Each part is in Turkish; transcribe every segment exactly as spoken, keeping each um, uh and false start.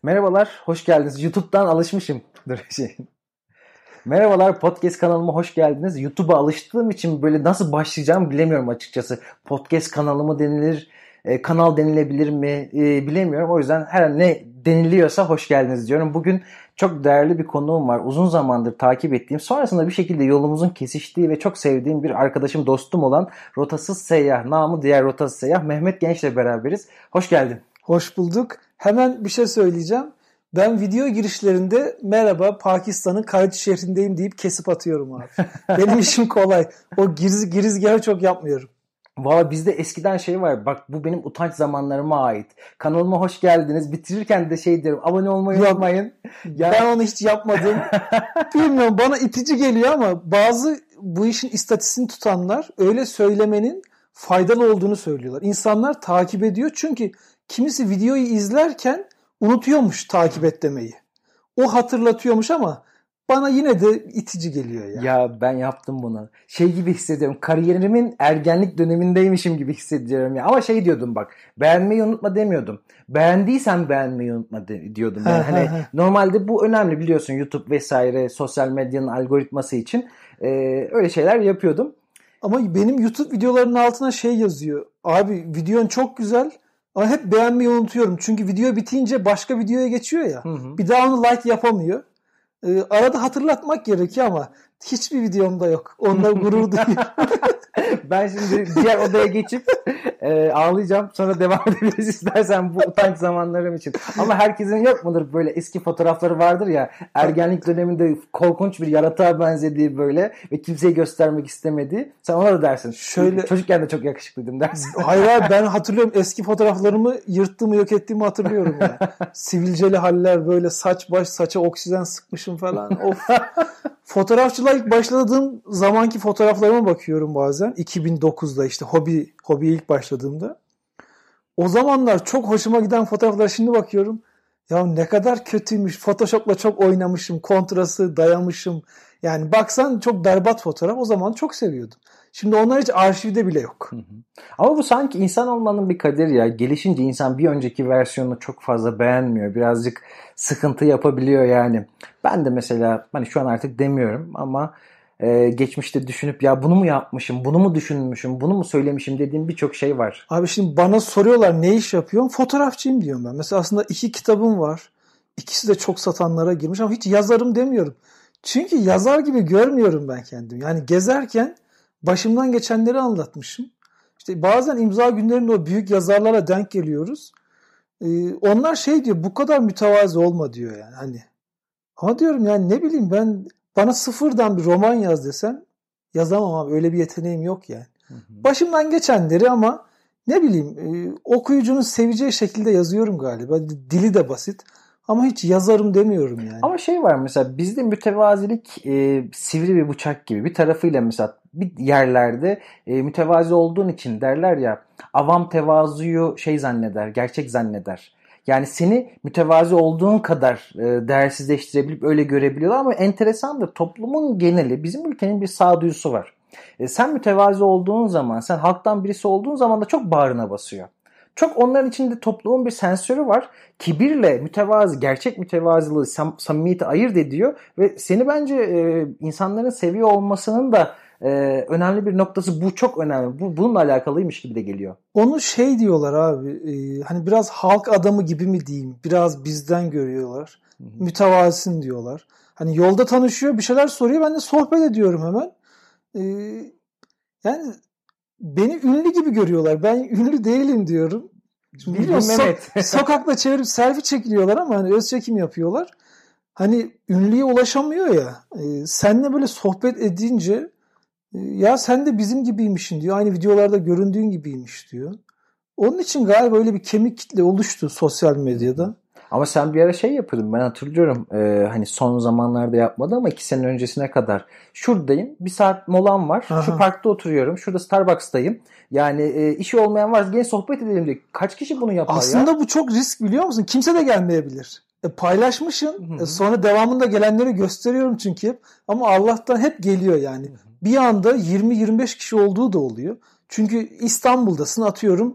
Merhabalar, hoş geldiniz. YouTube'dan alışmışım. Dur şey. Merhabalar, podcast kanalıma hoş geldiniz. YouTube'a alıştığım için böyle nasıl başlayacağımı bilemiyorum açıkçası. Podcast kanalı mı denilir, e, kanal denilebilir mi e, bilemiyorum. O yüzden her ne deniliyorsa hoş geldiniz diyorum. Bugün çok değerli bir konuğum var. Uzun zamandır takip ettiğim, sonrasında bir şekilde yolumuzun kesiştiği ve çok sevdiğim bir arkadaşım, dostum olan Rotasız Seyyah, namı diğer Rotasız Seyyah Mehmet Genç'le beraberiz. Hoş geldin. Hoş bulduk. Hemen bir şey söyleyeceğim. Ben video girişlerinde merhaba Pakistan'ın Karachi şehrindeyim deyip kesip atıyorum abi. Benim işim kolay. O giriz, girizgahı çok yapmıyorum. Valla bizde eskiden şey var. Bak bu benim utanç zamanlarıma ait. Kanalıma hoş geldiniz. Bitirirken de şey diyorum. Abone olmayı Yok, unutmayın. Ya... Ben onu hiç yapmadım. Bilmiyorum, bana itici geliyor ama bazı bu işin istatistiğini tutanlar öyle söylemenin faydalı olduğunu söylüyorlar. İnsanlar takip ediyor çünkü kimisi videoyu izlerken unutuyormuş takip et demeyi. O hatırlatıyormuş ama bana yine de itici geliyor ya. Ya ben yaptım bunu. Şey gibi hissediyorum. Kariyerimin ergenlik dönemindeymişim gibi hissediyorum ya. Ama şey diyordum bak. Beğenmeyi unutma demiyordum. Beğendiysen beğenmeyi unutma de, diyordum. Yani hani normalde bu önemli biliyorsun. YouTube vesaire sosyal medyanın algoritması için e, öyle şeyler yapıyordum. Ama benim YouTube videolarının altına şey yazıyor. Abi videon çok güzel. Ama hep beğenmeyi unutuyorum. Çünkü video bitince başka videoya geçiyor ya. Hı hı. Bir daha onu like yapamıyor. Ee, arada hatırlatmak gerekiyor ama hiçbir videomda yok. Onda gurur duyuyorum. Ben şimdi diğer odaya geçip e, ağlayacağım. Sonra devam edebiliriz istersen bu utanç zamanlarım için. Ama herkesin yok mudur böyle eski fotoğrafları vardır ya. Ergenlik döneminde korkunç bir yaratığa benzediği böyle ve kimseye göstermek istemediği. Sen ona da dersin. Şöyle çocukken de çok yakışıklıydım dersin. Hayır hayır, ben hatırlıyorum eski fotoğraflarımı yırttığımı yok ettiğimi hatırlıyorum ya. Sivilceli haller, böyle saç baş saça oksijen sıkmışım falan. Of. Fotoğrafçılığa ilk başladığım zamanki fotoğraflarıma bakıyorum bazen. iki bin dokuzda işte hobi hobiye ilk başladığımda. O zamanlar çok hoşuma giden fotoğraflara şimdi bakıyorum. Ya ne kadar kötüymüş. Photoshop'la çok oynamışım. Kontrası dayamışım. Yani baksan çok berbat fotoğraf. O zaman çok seviyordum. Şimdi onlar hiç arşivde bile yok. Hı hı. Ama bu sanki insan olmanın bir kaderi ya. Gelişince insan bir önceki versiyonunu çok fazla beğenmiyor. Birazcık sıkıntı yapabiliyor yani. Ben de mesela hani şu an artık demiyorum ama e, geçmişte düşünüp ya bunu mu yapmışım, bunu mu düşünmüşüm, bunu mu söylemişim dediğim birçok şey var. Abi şimdi bana soruyorlar ne iş yapıyorum? Fotoğrafçıyım diyorum ben. Mesela aslında iki kitabım var. İkisi de çok satanlara girmiş ama hiç yazarım demiyorum. Çünkü yazar gibi görmüyorum ben kendimi. Yani gezerken başımdan geçenleri anlatmışım. İşte bazen imza günlerinde o büyük yazarlara denk geliyoruz. Ee, onlar şey diyor, bu kadar mütevazı olma diyor yani hani. Ama diyorum yani ne bileyim ben, bana sıfırdan bir roman yaz desen yazamam abi, öyle bir yeteneğim yok yani. Hı hı. Başımdan geçenleri ama ne bileyim e, okuyucunun seveceği şekilde yazıyorum galiba. Dili de basit. Ama hiç yazarım demiyorum yani. Ama şey var mesela bizde mütevazilik e, sivri bir bıçak gibi. Bir tarafıyla mesela bir yerlerde e, mütevazi olduğun için derler ya, avam tevazuyu şey zanneder, gerçek zanneder. Yani seni mütevazi olduğun kadar e, değersizleştirebilip öyle görebiliyorlar ama enteresandır. Toplumun geneli, bizim ülkenin bir sağduyusu var. E, sen mütevazi olduğun zaman, sen halktan birisi olduğun zaman da çok bağrına basıyor. Çok onların içinde toplumun bir sensörü var. Kibirle mütevazi, gerçek mütevazılığı, sam- samimiyeti ayırt ediyor ve seni bence e, insanların seviyor olmasının da e, önemli bir noktası. Bu çok önemli. Bu bununla alakalıymış gibi de geliyor. Onu şey diyorlar abi, e, hani biraz halk adamı gibi mi diyeyim, biraz bizden görüyorlar. Hı hı. Mütevazisin diyorlar. Hani yolda tanışıyor, bir şeyler soruyor, ben de sohbet ediyorum hemen. E, yani beni ünlü gibi görüyorlar. Ben ünlü değilim diyorum. Biliyorsun, so- sokakta çevirip selfie çekiliyorlar ama hani öz çekim yapıyorlar. Hani ünlüye ulaşamıyor ya. E, seninle böyle sohbet edince e, ya sen de bizim gibiymişsin diyor. Aynı videolarda göründüğün gibiymiş diyor. Onun için galiba öyle bir kemik kitle oluştu sosyal medyada. Ama sen bir ara şey yapıyordun, ben hatırlıyorum, ee, hani son zamanlarda yapmadı ama iki sene öncesine kadar. Şuradayım, bir saat molam var, aha, şu parkta oturuyorum, şurada Starbucks'tayım. Yani e, işi olmayan varsa gelin sohbet edelim diye. Kaç kişi bunu yapar? Aslında ya? Aslında bu çok risk, biliyor musun? Kimse de gelmeyebilir. E, paylaşmışım, e, sonra devamında gelenleri gösteriyorum çünkü hep. Ama Allah'tan hep geliyor yani. Hı-hı. Bir anda yirmi yirmi beş kişi olduğu da oluyor. Çünkü İstanbul'dasın, atıyorum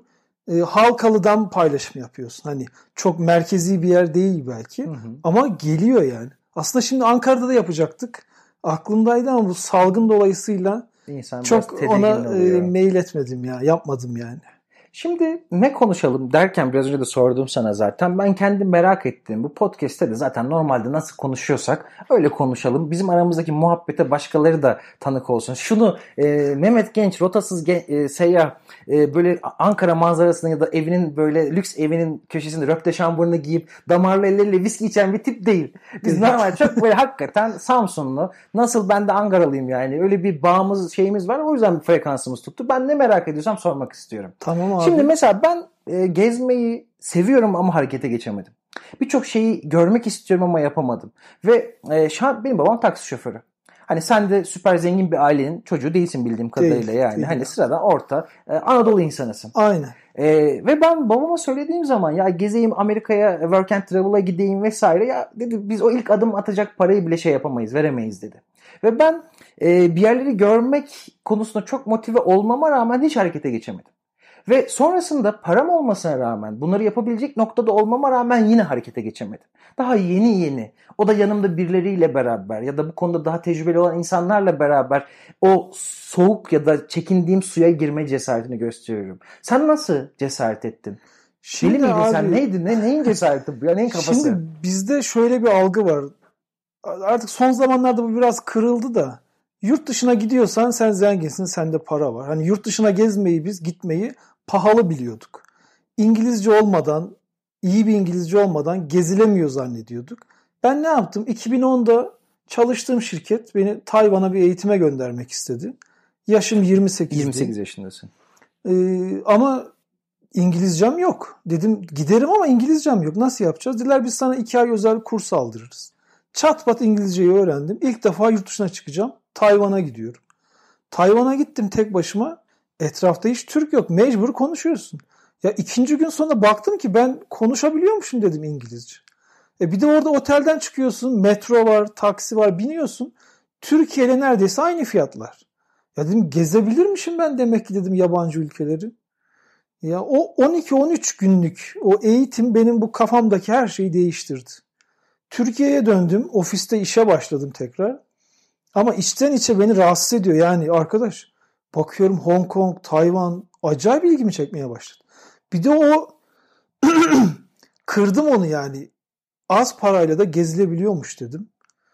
e, Halkalı'dan paylaşım yapıyorsun. Hani çok merkezi bir yer değil belki. Hı hı. Ama geliyor yani. Aslında şimdi Ankara'da da yapacaktık. Aklımdaydı ama bu salgın dolayısıyla İnsan çok ona e, mail etmedim ya. Yapmadım yani. Şimdi ne konuşalım derken biraz önce de sordum sana zaten. Ben kendim merak ettim. Bu podcast'te de zaten normalde nasıl konuşuyorsak öyle konuşalım. Bizim aramızdaki muhabbete başkaları da tanık olsun. Şunu e, Mehmet Genç, rotasız gen, e, seyyah e, böyle Ankara manzarasında ya da evinin böyle lüks evinin köşesinde röpte şamburunu giyip damarlı elleriyle viski içen bir tip değil. Biz normal çok böyle hakikaten Samsunlu. Nasıl ben de Ankaralıyım yani. Öyle bir bağımız şeyimiz var. O yüzden bir frekansımız tuttu. Ben ne merak ediyorsam sormak istiyorum. Tamam abi. Şimdi mesela ben e, gezmeyi seviyorum ama harekete geçemedim. Birçok şeyi görmek istiyorum ama yapamadım. Ve e, şu an benim babam taksi şoförü. Hani sen de süper zengin bir ailenin çocuğu değilsin bildiğim kadarıyla değil, yani. Değil. Hani sıradan orta e, Anadolu insanısın. Aynen. E, ve ben babama söylediğim zaman ya gezeyim Amerika'ya, work and travel'a gideyim vesaire. Ya dedi biz o ilk adım atacak parayı bile şey yapamayız, veremeyiz dedi. Ve ben e, bir yerleri görmek konusunda çok motive olmama rağmen hiç harekete geçemedim. Ve sonrasında param olmasına rağmen bunları yapabilecek noktada olmama rağmen yine harekete geçemedim. Daha yeni yeni o da yanımda birileriyle beraber ya da bu konuda daha tecrübeli olan insanlarla beraber o soğuk ya da çekindiğim suya girme cesaretini gösteriyorum. Sen nasıl cesaret ettin? Şimdi Deli miydin abi, sen? Neydin? Ne, neyin cesareti bu? Ya neyin kafası? Şimdi bizde şöyle bir algı var. Artık son zamanlarda bu biraz kırıldı da. Yurt dışına gidiyorsan sen zenginsin, sende para var. Hani yurt dışına gezmeyi biz gitmeyi pahalı biliyorduk. İngilizce olmadan, iyi bir İngilizce olmadan gezilemiyor zannediyorduk. Ben ne yaptım? iki bin onda çalıştığım şirket beni Tayvan'a bir eğitime göndermek istedi. Yaşım yirmi sekiz. yirmi sekiz yaşındasın. Ee, ama İngilizcem yok. Dedim giderim ama İngilizcem yok. Nasıl yapacağız? Dediler biz sana iki ay özel kurs aldırırız. Çat pat İngilizceyi öğrendim. İlk defa yurt dışına çıkacağım. Tayvan'a gidiyorum. Tayvan'a gittim tek başıma. Etrafta hiç Türk yok. Mecbur konuşuyorsun. Ya ikinci gün sonra baktım ki ben konuşabiliyormuşum dedim İngilizce. E bir de orada otelden çıkıyorsun. Metro var, taksi var. Biniyorsun. Türkiye'yle neredeyse aynı fiyatlar. Ya dedim gezebilirmişim ben demek ki dedim yabancı ülkeleri. Ya o on iki on üç günlük o eğitim benim bu kafamdaki her şeyi değiştirdi. Türkiye'ye döndüm. Ofiste işe başladım tekrar. Ama içten içe beni rahatsız ediyor. Yani arkadaş bakıyorum Hong Kong, Tayvan acayip ilgimi çekmeye başladı. Bir de o kırdım onu yani. Az parayla da gezilebiliyormuş dedim.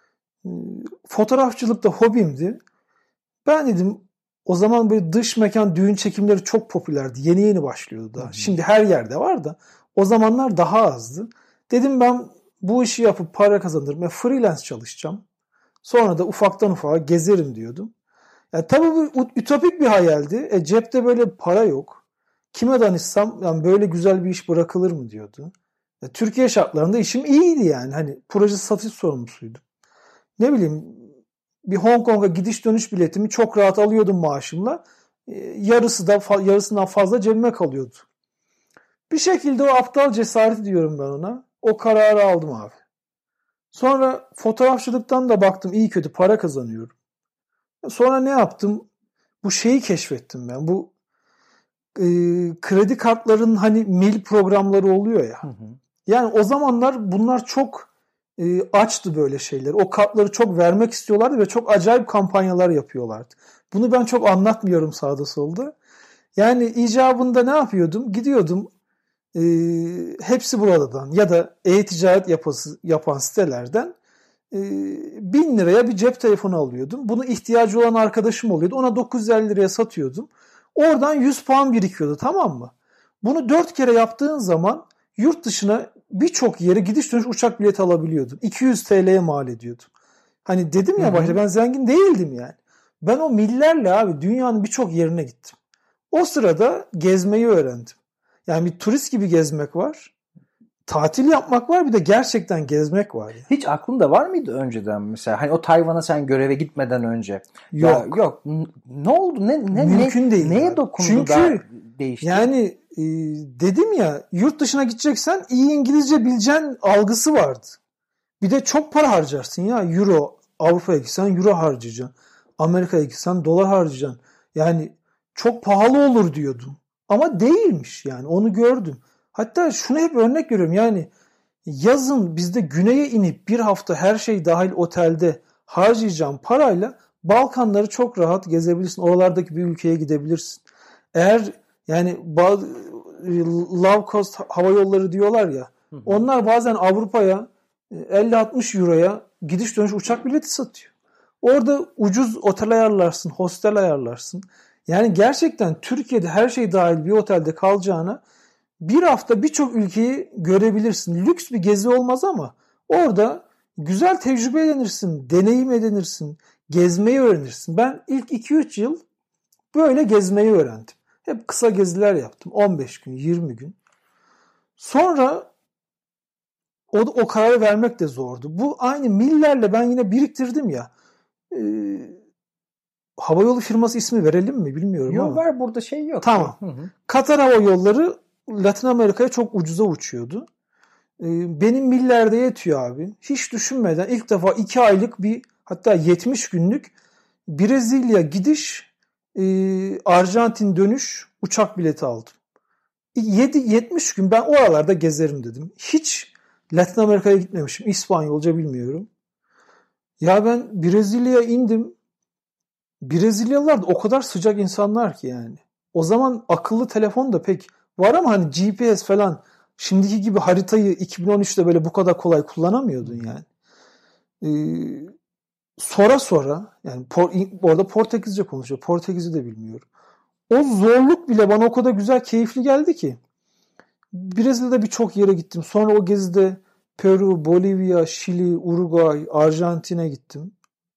Fotoğrafçılık da hobimdi. Ben dedim o zaman böyle dış mekan düğün çekimleri çok popülerdi. Yeni yeni başlıyordu da. Şimdi her yerde var da o zamanlar daha azdı. Dedim ben bu işi yapıp para kazanırım ve freelance çalışacağım. Sonra da ufaktan ufağa gezerim diyordum. Yani tabii bu ütopik bir hayaldi. E, cepte böyle para yok. Kime danışsam yani böyle güzel bir iş bırakılır mı diyordu. E, Türkiye şartlarında işim iyiydi yani. Hani proje satış sorumlusuydum. Ne bileyim bir Hong Kong'a gidiş dönüş biletimi çok rahat alıyordum maaşımla. E, yarısı da yarısından fazla cebime kalıyordu. Bir şekilde o aptal cesareti diyorum ben ona. O kararı aldım abi. Sonra fotoğrafçılıktan da baktım iyi kötü para kazanıyorum. Sonra ne yaptım? Bu şeyi keşfettim ben. Bu e, kredi kartlarının hani mail programları oluyor ya. Hı hı. Yani o zamanlar bunlar çok e, açtı böyle şeyler. O kartları çok vermek istiyorlardı ve çok acayip kampanyalar yapıyorlardı. Bunu ben çok anlatmıyorum sağda solda. Yani icabında ne yapıyordum? Gidiyordum e, hepsi buradan ya da e-ticaret yapası, yapan sitelerden e, bin liraya bir cep telefonu alıyordum. Bunu ihtiyacı olan arkadaşım oluyordu. Ona dokuz yüz elli liraya satıyordum. Oradan yüz puan birikiyordu, tamam mı? Bunu dört kere yaptığın zaman yurt dışına birçok yere gidiş dönüş uçak bileti alabiliyordum. iki yüz T L'ye mal ediyordum. Hani dedim ya başta ben zengin değildim yani. Ben o millerle abi dünyanın birçok yerine gittim. O sırada gezmeyi öğrendim. Yani bir turist gibi gezmek var. Tatil yapmak var, bir de gerçekten gezmek var. Yani. Hiç aklında var mıydı önceden mesela? Hani o Tayvan'a sen göreve gitmeden önce. Yok. Ya, yok. Ne oldu? Ne ne Mümkün ne, değil. Neye yani. dokundu Çünkü da değişti? Yani e, dedim ya yurt dışına gideceksen iyi İngilizce bileceğin algısı vardı. Bir de çok para harcarsın ya. Euro, Avrupa'ya gitsen euro harcayacaksın. Amerika'ya gitsen dolar harcayacaksın. Yani çok pahalı olur diyordum. Ama değilmiş yani, onu gördüm. Hatta şunu hep örnek görüyorum yani, yazın bizde güneye inip bir hafta her şey dahil otelde harcayacağım parayla Balkanları çok rahat gezebilirsin. Oralardaki bir ülkeye gidebilirsin. Eğer yani low cost hava yolları diyorlar ya, hı hı. Onlar bazen Avrupa'ya elli altmış euroya gidiş dönüş uçak bileti satıyor. Orada ucuz otel ayarlarsın, hostel ayarlarsın. Yani gerçekten Türkiye'de her şey dahil bir otelde kalacağına bir hafta birçok ülkeyi görebilirsin. Lüks bir gezi olmaz ama orada güzel tecrübe edinirsin, deneyim edinirsin, gezmeyi öğrenirsin. Ben ilk iki üç yıl böyle gezmeyi öğrendim. Hep kısa geziler yaptım. on beş gün, yirmi gün. Sonra o, o kararı vermek de zordu. Bu aynı millerle ben yine biriktirdim ya. E, havayolu firması ismi verelim mi bilmiyorum yok, ama. Yok ver, burada şey yok. Tamam. Hı hı. Katar Hava Yolları Latin Amerika'ya çok ucuza uçuyordu. E, benim millerde yetiyor abi. Hiç düşünmeden ilk defa iki aylık bir, hatta yetmiş günlük Brezilya gidiş, e, Arjantin dönüş uçak bileti aldım. yedi yetmiş gün ben oralarda gezerim dedim. Hiç Latin Amerika'ya gitmemişim. İspanyolca bilmiyorum. Ya ben Brezilya'ya indim. Brezilyalılar da o kadar sıcak insanlar ki yani. O zaman akıllı telefon da pek var ama hani G P S falan şimdiki gibi haritayı iki bin on üçte böyle bu kadar kolay kullanamıyordun yani. Ee, sonra sonra yani por, orada Portekizce konuşuyor. Portekiz'i de bilmiyorum. O zorluk bile bana o kadar güzel, keyifli geldi ki. Brezilya'da birçok yere gittim. Sonra o gezide Peru, Bolivya, Şili, Uruguay, Arjantin'e gittim.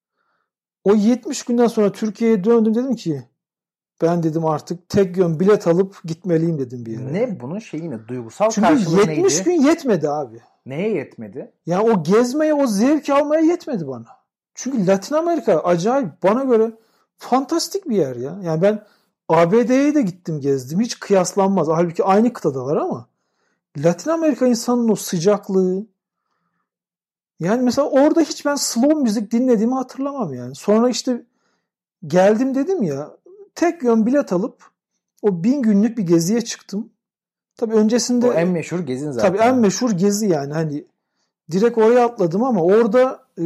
O yetmiş günden sonra Türkiye'ye döndüm, dedim ki ben dedim artık tek yön bilet alıp gitmeliyim dedim bir yere. Ne bunun şeyi ne? Duygusal Çünkü karşılığı neydi? yetmiş gün yetmedi abi. Neye yetmedi? Yani o gezmeye, o zevki almaya yetmedi bana. Çünkü Latin Amerika acayip, bana göre fantastik bir yer ya. Yani ben A B D'ye de gittim, gezdim. Hiç kıyaslanmaz. Halbuki aynı kıtadalar ama Latin Amerika insanın o sıcaklığı, yani mesela orada hiç ben slow müzik dinlediğimi hatırlamam yani. Sonra işte geldim dedim ya, tek yön bilet alıp o bin günlük bir geziye çıktım. Tabii öncesinde o en meşhur gezin zaten. Tabii en meşhur gezi yani, hani direkt oraya atladım ama orada e,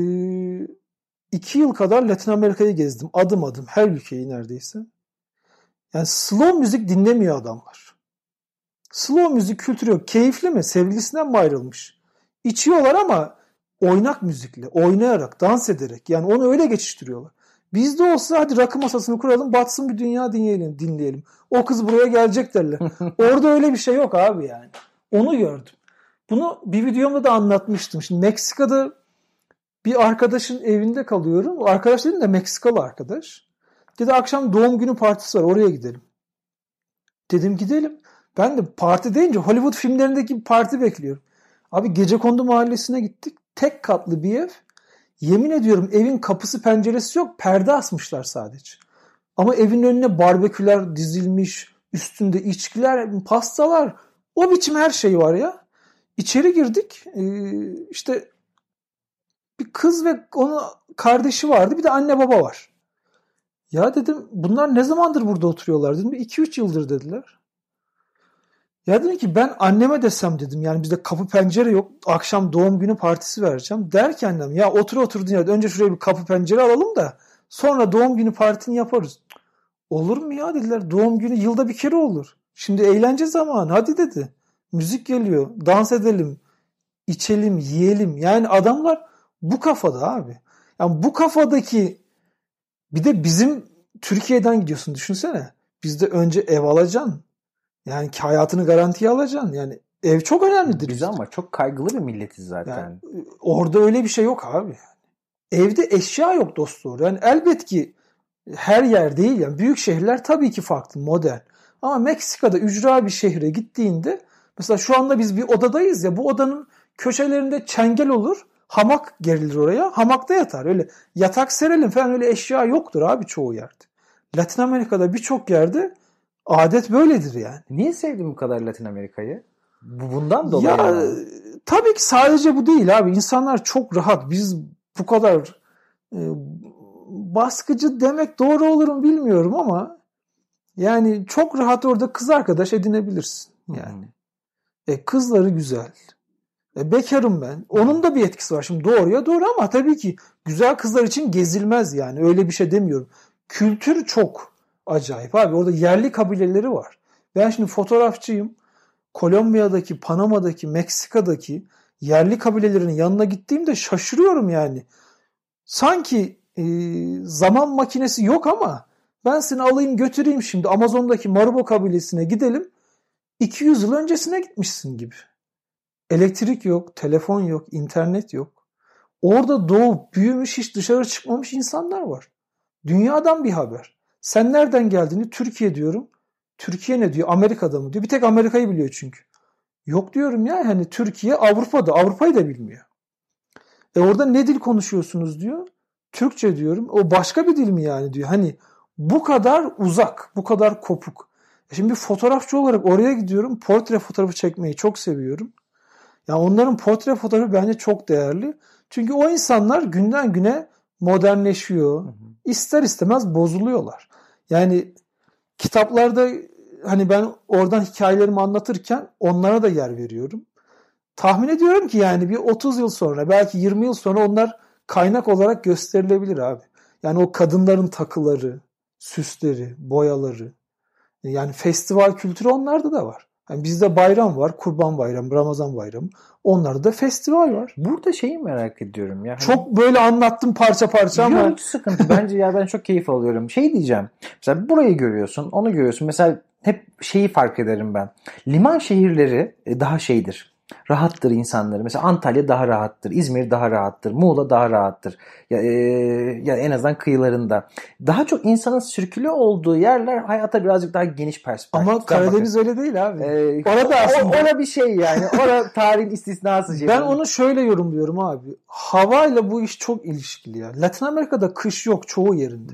iki yıl kadar Latin Amerika'yı gezdim. Adım adım her ülkeyi neredeyse. Yani slow müzik dinlemiyor adamlar. Slow müzik kültürü yok. Keyifli mi? Sevgilisinden mi ayrılmış? İçiyorlar ama oynak müzikle, oynayarak, dans ederek. Yani onu öyle geçiştiriyorlar. Bizde olsa hadi rakı masasını kuralım, batsın bir dünya dinleyelim, dinleyelim. O kız buraya gelecek derler. Orada öyle bir şey yok abi yani. Onu gördüm. Bunu bir videomda da anlatmıştım. Şimdi Meksika'da bir arkadaşın evinde kalıyorum. O arkadaş dedim de Meksikalı arkadaş. Dedi akşam doğum günü partisi var, oraya gidelim. Dedim gidelim. Ben de parti deyince Hollywood filmlerindeki parti bekliyorum. Abi Gecekondu Mahallesi'ne gittik. Tek katlı bir ev. Yemin ediyorum evin kapısı penceresi yok. Perde asmışlar sadece. Ama evin önüne barbeküler dizilmiş. Üstünde içkiler, pastalar. O biçim her şey var ya. İçeri girdik. Ee, işte bir kız ve onun kardeşi vardı. Bir de anne baba var. Ya dedim bunlar ne zamandır burada oturuyorlar dedim. iki üç yıldır dediler. Ya dedim ki ben anneme desem dedim, yani bizde kapı pencere yok, akşam doğum günü partisi vereceğim derken dedim ya otur oturduğun yerde önce şuraya bir kapı pencere alalım da sonra doğum günü partini yaparız. Olur mu ya dediler, doğum günü yılda bir kere olur. Şimdi eğlence zamanı, hadi dedi. Müzik geliyor, dans edelim, içelim, yiyelim. Yani adamlar bu kafada abi. Yani bu kafadaki, bir de bizim Türkiye'den gidiyorsun düşünsene. Bizde önce ev alacaksın. Yani ki hayatını garantiye alacaksın. Yani ev çok önemlidir. Biz ama çok kaygılı bir milletiz zaten. Yani, orada öyle bir şey yok abi. Evde eşya yok dostlar. Yani elbet ki her yer değil. Yani büyük şehirler tabii ki farklı, modern. Ama Meksika'da ücra bir şehre gittiğinde, mesela şu anda biz bir odadayız ya, bu odanın köşelerinde çengel olur. Hamak gerilir oraya. Hamakta yatar. Öyle yatak serelim falan öyle eşya yoktur abi çoğu yerde. Latin Amerika'da birçok yerde adet böyledir yani. Niye sevdin bu kadar Latin Amerika'yı? Bundan dolayı ya yani. Tabii ki sadece bu değil abi. İnsanlar çok rahat. Biz bu kadar e, baskıcı demek doğru olur mu bilmiyorum ama Yani çok rahat orada kız arkadaş edinebilirsin. Yani. E, kızları güzel. E, bekarım ben. Onun da bir etkisi var. Şimdi doğruya doğru ama tabii ki güzel kızlar için gezilmez yani. Öyle bir şey demiyorum. Kültür çok acayip abi. Orada yerli kabileleri var. Ben şimdi fotoğrafçıyım. Kolombiya'daki, Panama'daki, Meksika'daki yerli kabilelerinin yanına gittiğimde şaşırıyorum yani. Sanki e, zaman makinesi yok ama ben seni alayım götüreyim şimdi Amazon'daki Marubo kabilesine gidelim. iki yüz yıl öncesine gitmişsin gibi. Elektrik yok, telefon yok, internet yok. Orada doğup büyümüş, hiç dışarı çıkmamış insanlar var. Dünyadan bir haber. Sen nereden geldiğini Türkiye diyorum. Türkiye ne diyor? Amerika'da mı diyor? Bir tek Amerika'yı biliyor çünkü. Yok diyorum ya, hani Türkiye Avrupa'da. Avrupa'yı da bilmiyor. E orada ne dil konuşuyorsunuz diyor. Türkçe diyorum. O başka bir dil mi yani diyor. Hani bu kadar uzak, bu kadar kopuk. E şimdi bir fotoğrafçı olarak oraya gidiyorum. Portre fotoğrafı çekmeyi çok seviyorum. Yani onların portre fotoğrafı bence çok değerli. Çünkü o insanlar günden güne modernleşiyor. Hı hı. İster istemez bozuluyorlar. Yani kitaplarda hani ben oradan hikayelerimi anlatırken onlara da yer veriyorum. Tahmin ediyorum ki yani bir otuz yıl sonra, belki yirmi yıl sonra onlar kaynak olarak gösterilebilir abi. Yani o kadınların takıları, süsleri, boyaları. Yani festival kültürü onlarda da var. Yani bizde bayram var, Kurban Bayramı, Ramazan Bayramı. Onlarda da festival var. Burada şeyi merak ediyorum ya. Hani... Çok böyle anlattım parça parça ama. Yok, hiç sıkıntı. Bence ya ben çok keyif alıyorum. Şey diyeceğim. Mesela burayı görüyorsun, onu görüyorsun. Mesela hep şeyi fark ederim ben. Liman şehirleri daha şeydir. Rahattır insanları. Mesela Antalya daha rahattır. İzmir daha rahattır. Muğla daha rahattır. Ya, e, ya en azından kıyılarında. Daha çok insanın sirküle olduğu yerler hayata birazcık daha geniş perspektif. Ama Karadeniz öyle değil abi. Ee, orada aslında. Orada bir şey yani. Orada tarihin istisnası. Şey ben onu şöyle yorumluyorum abi. Havayla bu iş çok ilişkili ya. Latin Amerika'da kış yok çoğu yerinde.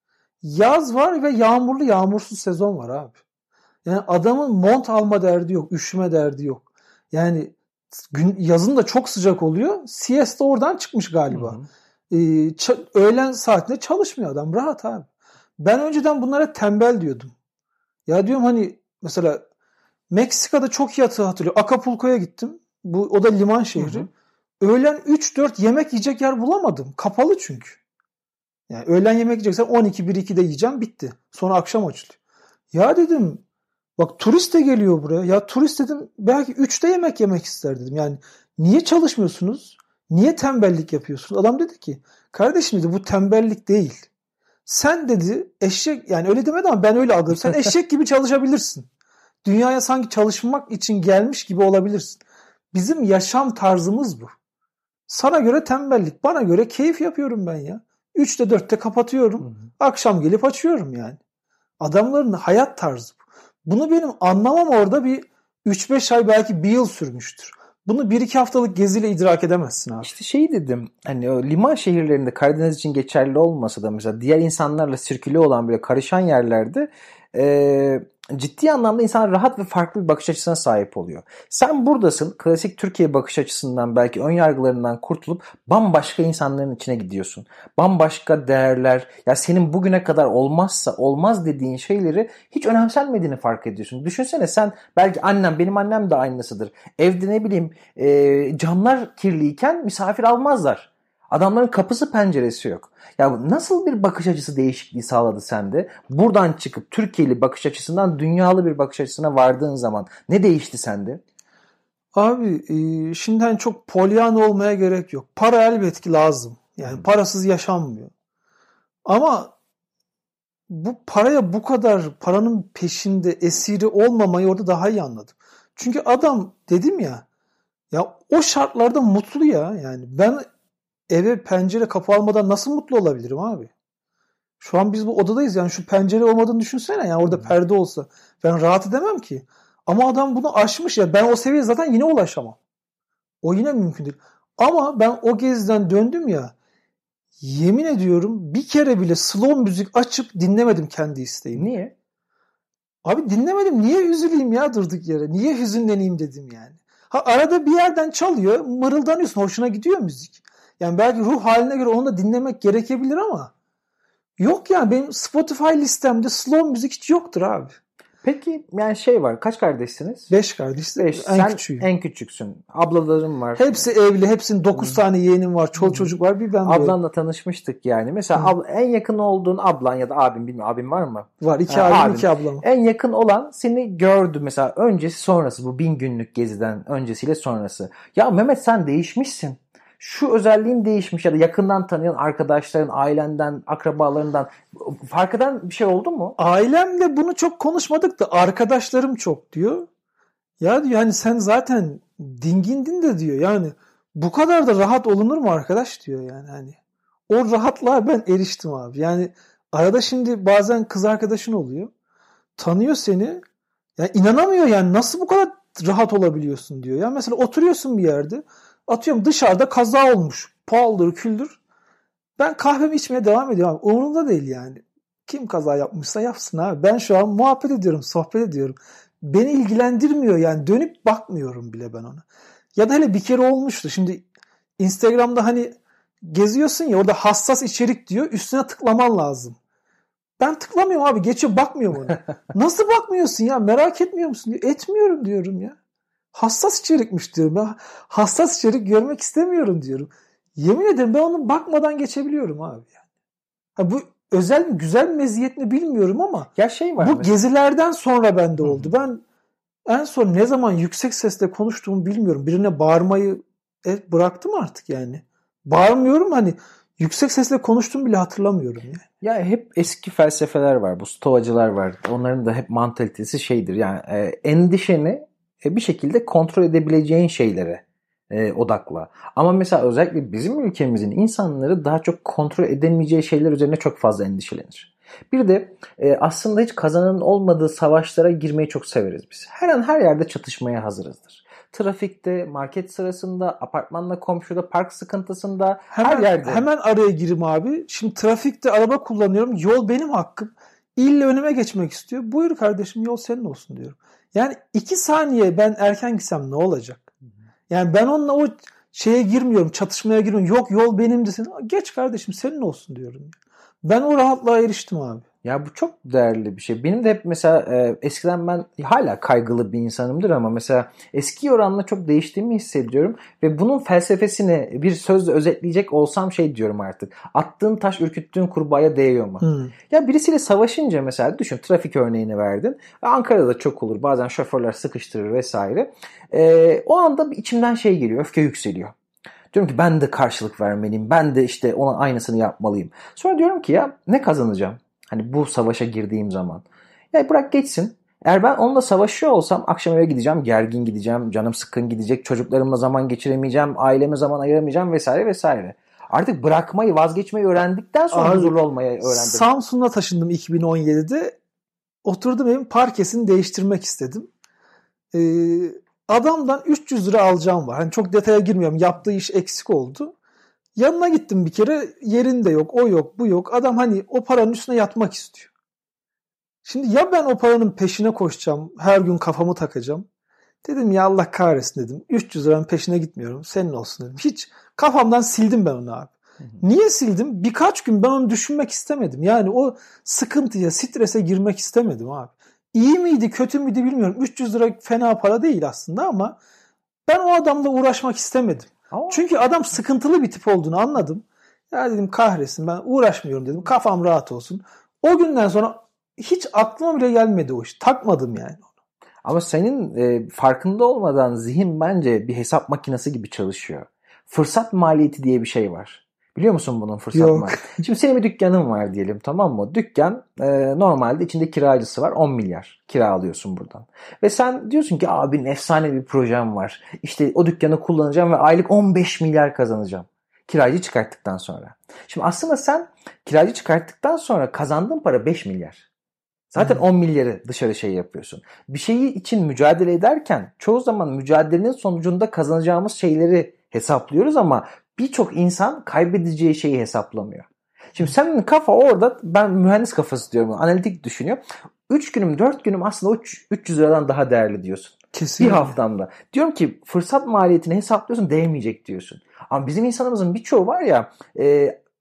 Yaz var ve yağmurlu yağmursuz sezon var abi. Yani adamın mont alma derdi yok. Üşüme derdi yok. Yani gün, yazın da çok sıcak oluyor. Siesta oradan çıkmış galiba. Hı hı. Ee, ç- öğlen saatinde çalışmıyor adam. Rahat abi. Ben önceden bunlara tembel diyordum. Ya diyorum hani mesela Meksika'da çok iyi hatırlıyorum. Acapulco'ya gittim. Bu, o da liman şehri. Hı hı. Öğlen üç dört yemek yiyecek yer bulamadım. Kapalı çünkü. Yani öğlen yemek yiyeceksen on iki bir ikide yiyeceğim, bitti. Sonra akşam açılıyor. Ya dedim bak turist de geliyor buraya. Ya turist dedim belki üçte yemek yemek ister dedim. Yani niye çalışmıyorsunuz? Niye tembellik yapıyorsunuz? Adam dedi ki kardeşim dedi bu tembellik değil. Sen dedi eşek, yani öyle demedi ama ben öyle algıladım. Sen eşek gibi çalışabilirsin. Dünyaya sanki çalışmak için gelmiş gibi olabilirsin. Bizim yaşam tarzımız bu. Sana göre tembellik, bana göre keyif yapıyorum ben ya. Üçte dörtte kapatıyorum. Hı hı. Akşam gelip açıyorum yani. Adamların hayat tarzı bu. Bunu benim anlamam orada bir üç beş ay belki bir yıl sürmüştür. Bunu bir iki haftalık geziyle idrak edemezsin abi. İşte şey dedim hani o liman şehirlerinde Karadeniz için geçerli olmasa da mesela diğer insanlarla sirküle olan böyle karışan yerlerde e, ciddi anlamda insan rahat ve farklı bir bakış açısına sahip oluyor. Sen buradasın, klasik Türkiye bakış açısından belki ön yargılarından kurtulup bambaşka insanların içine gidiyorsun. Bambaşka değerler, ya senin bugüne kadar olmazsa olmaz dediğin şeyleri hiç önemsenmediğini fark ediyorsun. Düşünsene sen, belki annem, benim annem de aynısıdır. Evde ne bileyim e, camlar kirliyken misafir almazlar. Adamların kapısı penceresi yok. Ya nasıl bir bakış açısı değişikliği sağladı sende? Buradan çıkıp Türkiye'li bakış açısından dünyalı bir bakış açısına vardığın zaman ne değişti sende? Abi e, şimdiden çok polyana olmaya gerek yok. Para elbette ki lazım. Yani parasız yaşanmıyor. Ama bu paraya bu kadar, paranın peşinde esiri olmamayı orada daha iyi anladım. Çünkü adam dedim ya, ya o şartlarda mutlu ya. Yani ben eve pencere kapı almadan nasıl mutlu olabilirim abi? Şu an biz bu odadayız, yani şu pencere olmadığını düşünsene, yani orada perde olsa ben rahat edemem ki. Ama adam bunu aşmış ya, ben o seviyeye zaten yine ulaşamam. O yine mümkün değil. Ama ben o geziden döndüm ya, yemin ediyorum bir kere bile slow müzik açıp dinlemedim kendi isteğimle. Niye? Abi dinlemedim. Niye üzüleyim ya durduk yere? Niye hüzünleneyim dedim yani. Ha arada bir yerden çalıyor, mırıldanıyorsun, hoşuna gidiyor müzik. Yani belki ruh haline göre onu da dinlemek gerekebilir ama Yok yani benim Spotify listemde slow müzik hiç yoktur abi. Peki yani şey var. Kaç kardeşsiniz? Beş kardeş. Beş. En Sen küçüğüm. en küçüksün. Ablalarım var. Hepsi evli. Hepsinin dokuz hmm. tane yeğenim var. Çoluk hmm. çocuk var. Bir ben Ablanla böyle. Tanışmıştık yani. Mesela hmm. abla, en yakın olduğun ablan ya da abin bilmiyorum. Abin var mı? Var. İki ha, abim, abim iki ablam. En yakın olan seni gördü mesela. Öncesi sonrası. Bu bin günlük geziden öncesiyle sonrası. Ya Mehmet sen değişmişsin. Şu özelliğin değişmiş ya da yakından tanıyan arkadaşların, ailenden, akrabalarından fark eden bir şey oldu mu? Ailemle bunu çok konuşmadık da arkadaşlarım çok diyor. Ya diyor hani sen zaten dingindin de diyor. Yani bu kadar da rahat olunur mu arkadaş diyor yani hani. O rahatlığa ben eriştim abi. Yani arada şimdi bazen kız arkadaşın oluyor. Tanıyor seni. Yani inanamıyor yani nasıl bu kadar rahat olabiliyorsun diyor. Ya mesela oturuyorsun bir yerde. Atıyorum dışarıda kaza olmuş. Paldır küldür. Ben kahvemi içmeye devam ediyorum. Umurumda değil yani. Kim kaza yapmışsa yapsın abi. Ben şu an muhabbet ediyorum, sohbet ediyorum. Beni ilgilendirmiyor yani. Dönüp bakmıyorum bile ben ona. Ya da hele bir kere olmuştu. Şimdi Instagram'da hani geziyorsun ya orada hassas içerik diyor. Üstüne tıklaman lazım. Ben tıklamıyorum abi. Geçiyor bakmıyorum ona. Nasıl bakmıyorsun ya? Merak etmiyor musun diyor. Etmiyorum diyorum ya. Hassas içerikmiş diyorum. Ben hassas içerik görmek istemiyorum diyorum. Yemin ederim ben onun bakmadan geçebiliyorum abi. Yani. Ha, bu özel mi güzel mi meziyet mi bilmiyorum ama ya şey var bu mesela. Gezilerden sonra bende oldu. Hı-hı. Ben en son ne zaman yüksek sesle konuştuğumu bilmiyorum. Birine bağırmayı e, bıraktım artık yani. Bağırmıyorum hani yüksek sesle konuştuğumu bile hatırlamıyorum yani. Ya hep eski felsefeler var. Bu stoacılar var. Onların da hep mantalitesi şeydir. Yani e, endişeni bir şekilde kontrol edebileceğin şeylere e, odakla. Ama mesela özellikle bizim ülkemizin insanları daha çok kontrol edemeyeceği şeyler üzerine çok fazla endişelenir. Bir de e, aslında hiç kazananın olmadığı savaşlara girmeyi çok severiz biz. Her an her yerde çatışmaya hazırızdır. Trafikte, market sırasında, apartmanla komşuda, park sıkıntısında, hemen, her yerde. Hemen araya gireyim abi. Şimdi trafikte araba kullanıyorum. Yol benim hakkım. İlle önüme geçmek istiyor. Buyur kardeşim yol senin olsun diyorum. Yani iki saniye ben erken gitsem ne olacak? Yani ben onunla o şeye girmiyorum, çatışmaya girmiyorum. Yok yol benimdi senin. Geç kardeşim senin olsun diyorum. Ben o rahatlığa eriştim abi. Ya bu çok değerli bir şey. Benim de hep mesela e, eskiden ben hala kaygılı bir insanımdır ama mesela eski oranla çok değiştiğimi hissediyorum. Ve bunun felsefesini bir sözle özetleyecek olsam şey diyorum artık. Attığın taş ürküttüğün kurbağaya değiyor mu? Hmm. Ya birisiyle savaşınca mesela düşün trafik örneğini verdin. Ankara'da da çok olur. Bazen şoförler sıkıştırır vesaire. E, o anda içimden şey geliyor. Öfke yükseliyor. Diyorum ki ben de karşılık vermeliyim. Ben de işte ona aynısını yapmalıyım. Sonra diyorum ki ya ne kazanacağım? Hani bu savaşa girdiğim zaman. Ya bırak geçsin. Eğer ben onunla savaşıyor olsam akşam eve gideceğim, gergin gideceğim, canım sıkkın gidecek, çocuklarımla zaman geçiremeyeceğim, aileme zaman ayıramayacağım vesaire vesaire. Artık bırakmayı, vazgeçmeyi öğrendikten sonra Abi, huzurlu olmayı öğrendim. Samsun'a taşındım iki bin on yedide. Oturdum evin parkesini değiştirmek istedim. Ee, adamdan üç yüz lira alacağım var. Hani çok detaya girmiyorum. Yaptığı iş eksik oldu. Yanına gittim bir kere. Yerinde yok, o yok, bu yok. Adam hani o paranın üstüne yatmak istiyor. Şimdi ya ben o paranın peşine koşacağım. Her gün kafamı takacağım. Dedim ya Allah kahretsin dedim. üç yüz liranın peşine gitmiyorum. Senin olsun dedim. Hiç kafamdan sildim ben onu abi. Hı hı. Niye sildim? Birkaç gün ben onu düşünmek istemedim. Yani o sıkıntıya, strese girmek istemedim abi. İyi miydi, kötü müydü bilmiyorum. üç yüz lira fena para değil aslında ama ben o adamla uğraşmak istemedim. Ama... Çünkü adam sıkıntılı bir tip olduğunu anladım. Ya dedim kahretsin ben uğraşmıyorum dedim. Kafam rahat olsun. O günden sonra hiç aklıma bile gelmedi o iş. Takmadım yani. Ama senin e, farkında olmadan zihin bence bir hesap makinesi gibi çalışıyor. Fırsat maliyeti diye bir şey var. Biliyor musun bunun fırsat Yok. maliyeti? Şimdi senin bir dükkanın var diyelim, tamam mı? Dükkan e, normalde içinde kiracısı var, on milyar kira alıyorsun buradan. Ve sen diyorsun ki abi efsane bir projem var. İşte o dükkanı kullanacağım ve aylık on beş milyar kazanacağım. Kiracı çıkarttıktan sonra. Şimdi aslında sen kiracı çıkarttıktan sonra kazandığın para beş milyar. Zaten on milyarı dışarı şey yapıyorsun. Bir şeyi için mücadele ederken çoğu zaman mücadelenin sonucunda kazanacağımız şeyleri hesaplıyoruz ama birçok insan kaybedeceği şeyi hesaplamıyor. Şimdi senin kafa orada, ben mühendis kafası diyorum, analitik düşünüyor. üç günüm dört günüm aslında o üç yüz liradan daha değerli diyorsun. Kesinlikle. Bir haftamda. Diyorum ki fırsat maliyetini hesaplıyorsun, değmeyecek diyorsun. Ama bizim insanımızın birçoğu var ya e,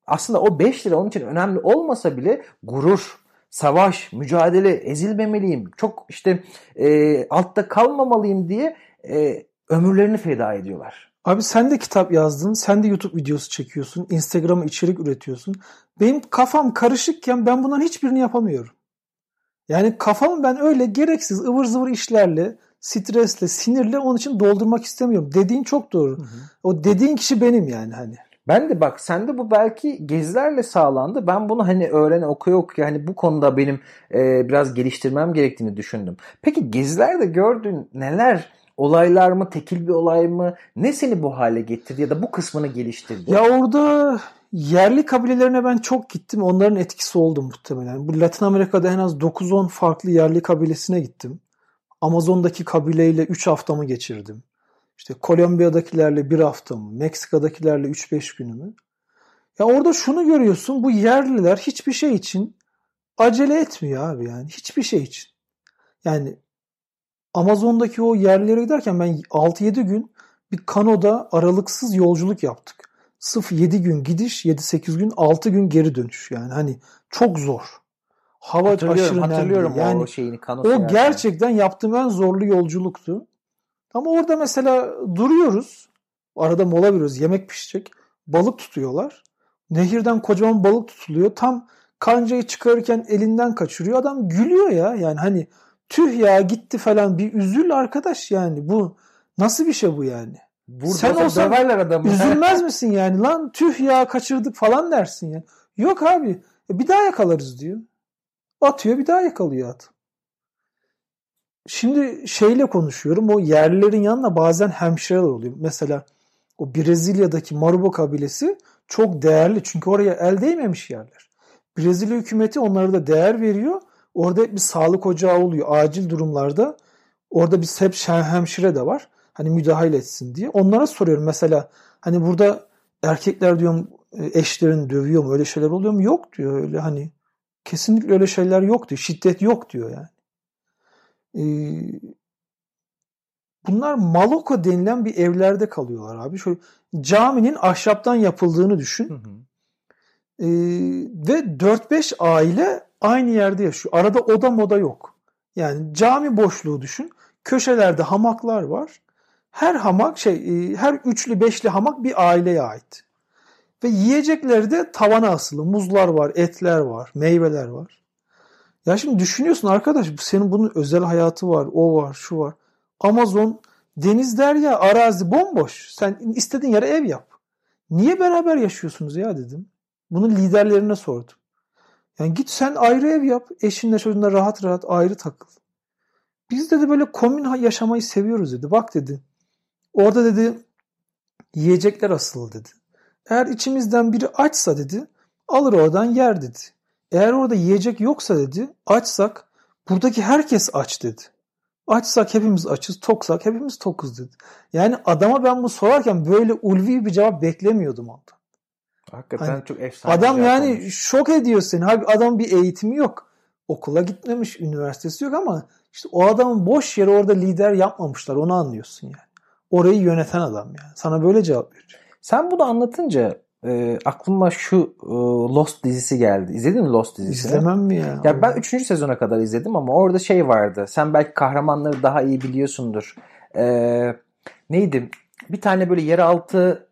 aslında o beş lira onun için önemli olmasa bile gurur, savaş, mücadele, ezilmemeliyim, çok işte e, altta kalmamalıyım diye e, ömürlerini feda ediyorlar. Abi sen de kitap yazdın, sen de YouTube videosu çekiyorsun, Instagram'a içerik üretiyorsun. Benim kafam karışıkken ben bunların hiçbirini yapamıyorum. Yani kafamı ben öyle gereksiz ıvır zıvır işlerle, stresle, sinirle onun için doldurmak istemiyorum. Dediğin çok doğru. Hı hı. O dediğin kişi benim yani hani. Ben de bak sende bu belki gezilerle sağlandı. Ben bunu hani öğrene okuya okuya hani bu konuda benim e, biraz geliştirmem gerektiğini düşündüm. Peki gezilerde gördüğün neler? Olaylar mı? Tekil bir olay mı? Ne seni bu hale getirdi ya da bu kısmını geliştirdi? Ya orada yerli kabilelerine ben çok gittim. Onların etkisi oldu muhtemelen. Bu Latin Amerika'da en az dokuz on farklı yerli kabilesine gittim. Amazon'daki kabileyle üç haftamı geçirdim. İşte Kolombiya'dakilerle bir haftamı, Meksika'dakilerle üç beş günümü. Ya orada şunu görüyorsun, bu yerliler hiçbir şey için acele etmiyor abi yani. Hiçbir şey için. Yani Amazon'daki o yerlere giderken ben altı yedi gün bir kanoda aralıksız yolculuk yaptık. Sırf yedi gün gidiş, yedi sekiz gün, altı gün geri dönüş. Yani hani çok zor. Hava hatırlıyorum, aşırı hatırlıyorum nemli. Yani o şeyini, kano o seyahatini. gerçekten yaptığım en zorlu yolculuktu. Ama orada mesela duruyoruz. Arada mola veriyoruz. Yemek pişecek. Balık tutuyorlar. Nehirden kocaman balık tutuluyor. Tam kancayı çıkarırken elinden kaçırıyor. Adam gülüyor ya. Yani hani tüh ya gitti falan. Bir üzül arkadaş yani. Bu nasıl bir şey bu yani? Burada sen olsan adamı. üzülmez misin yani? Lan tüh ya kaçırdık falan dersin ya. Yok abi. Bir daha yakalarız diyor. Atıyor bir daha yakalıyor at. Şimdi şeyle konuşuyorum. O yerlilerin yanına bazen hemşireler oluyor. Mesela o Brezilya'daki Marubo kabilesi çok değerli. Çünkü oraya el değmemiş yerler. Brezilya hükümeti onlara da değer veriyor. Orada hep bir sağlık ocağı oluyor. Acil durumlarda orada bir hep hemşire de var. Hani müdahale etsin diye. Onlara soruyorum mesela hani burada erkekler diyorum eşlerini dövüyor mu? Öyle şeyler oluyor mu? Yok diyor. Öyle hani kesinlikle öyle şeyler yok diyor. Şiddet yok diyor yani. Ee, bunlar Maloko denilen bir evlerde kalıyorlar abi. Şöyle caminin ahşaptan yapıldığını düşün. Hı hı. Ee, ve dört beş aile aynı yerde yaşıyor. Arada oda moda yok. Yani cami boşluğu düşün. Köşelerde hamaklar var. Her hamak şey, her üçlü beşli hamak bir aileye ait. Ve yiyecekleri de tavana asılı. Muzlar var, etler var, meyveler var. Ya şimdi düşünüyorsun arkadaş senin bunun özel hayatı var, o var, şu var. Amazon, deniz, derya, arazi bomboş. Sen istediğin yere ev yap. Niye beraber yaşıyorsunuz ya dedim. Bunu liderlerine sordum. Yani git sen ayrı ev yap. Eşinle çocuğunla rahat rahat ayrı takıl. Biz dedi böyle komün yaşamayı seviyoruz dedi. Bak dedi. Orada dedi yiyecekler asılı dedi. Eğer içimizden biri açsa dedi alır oradan yer dedi. Eğer orada yiyecek yoksa dedi açsak buradaki herkes aç dedi. Açsak hepimiz açız, toksak hepimiz tokuz dedi. Yani adama ben bunu sorarken böyle ulvi bir cevap beklemiyordum ondan. Hakikaten hani çok efsane. Adam yani olmuş. Şok ediyor seni. Halbuki adam bir eğitimi yok. Okula gitmemiş, üniversitesi yok ama işte o adamın boş yere orada lider yapmamışlar. Onu anlıyorsun yani. Orayı yöneten adam yani. Sana böyle cevap veriyor. Sen bunu anlatınca e, aklıma şu e, Lost dizisi geldi. İzledin mi Lost dizisini? İzlemem mi ya? Ya ben üçüncü sezona kadar izledim ama orada şey vardı. Sen belki kahramanları daha iyi biliyorsundur. E, neydi? Bir tane böyle yeraltı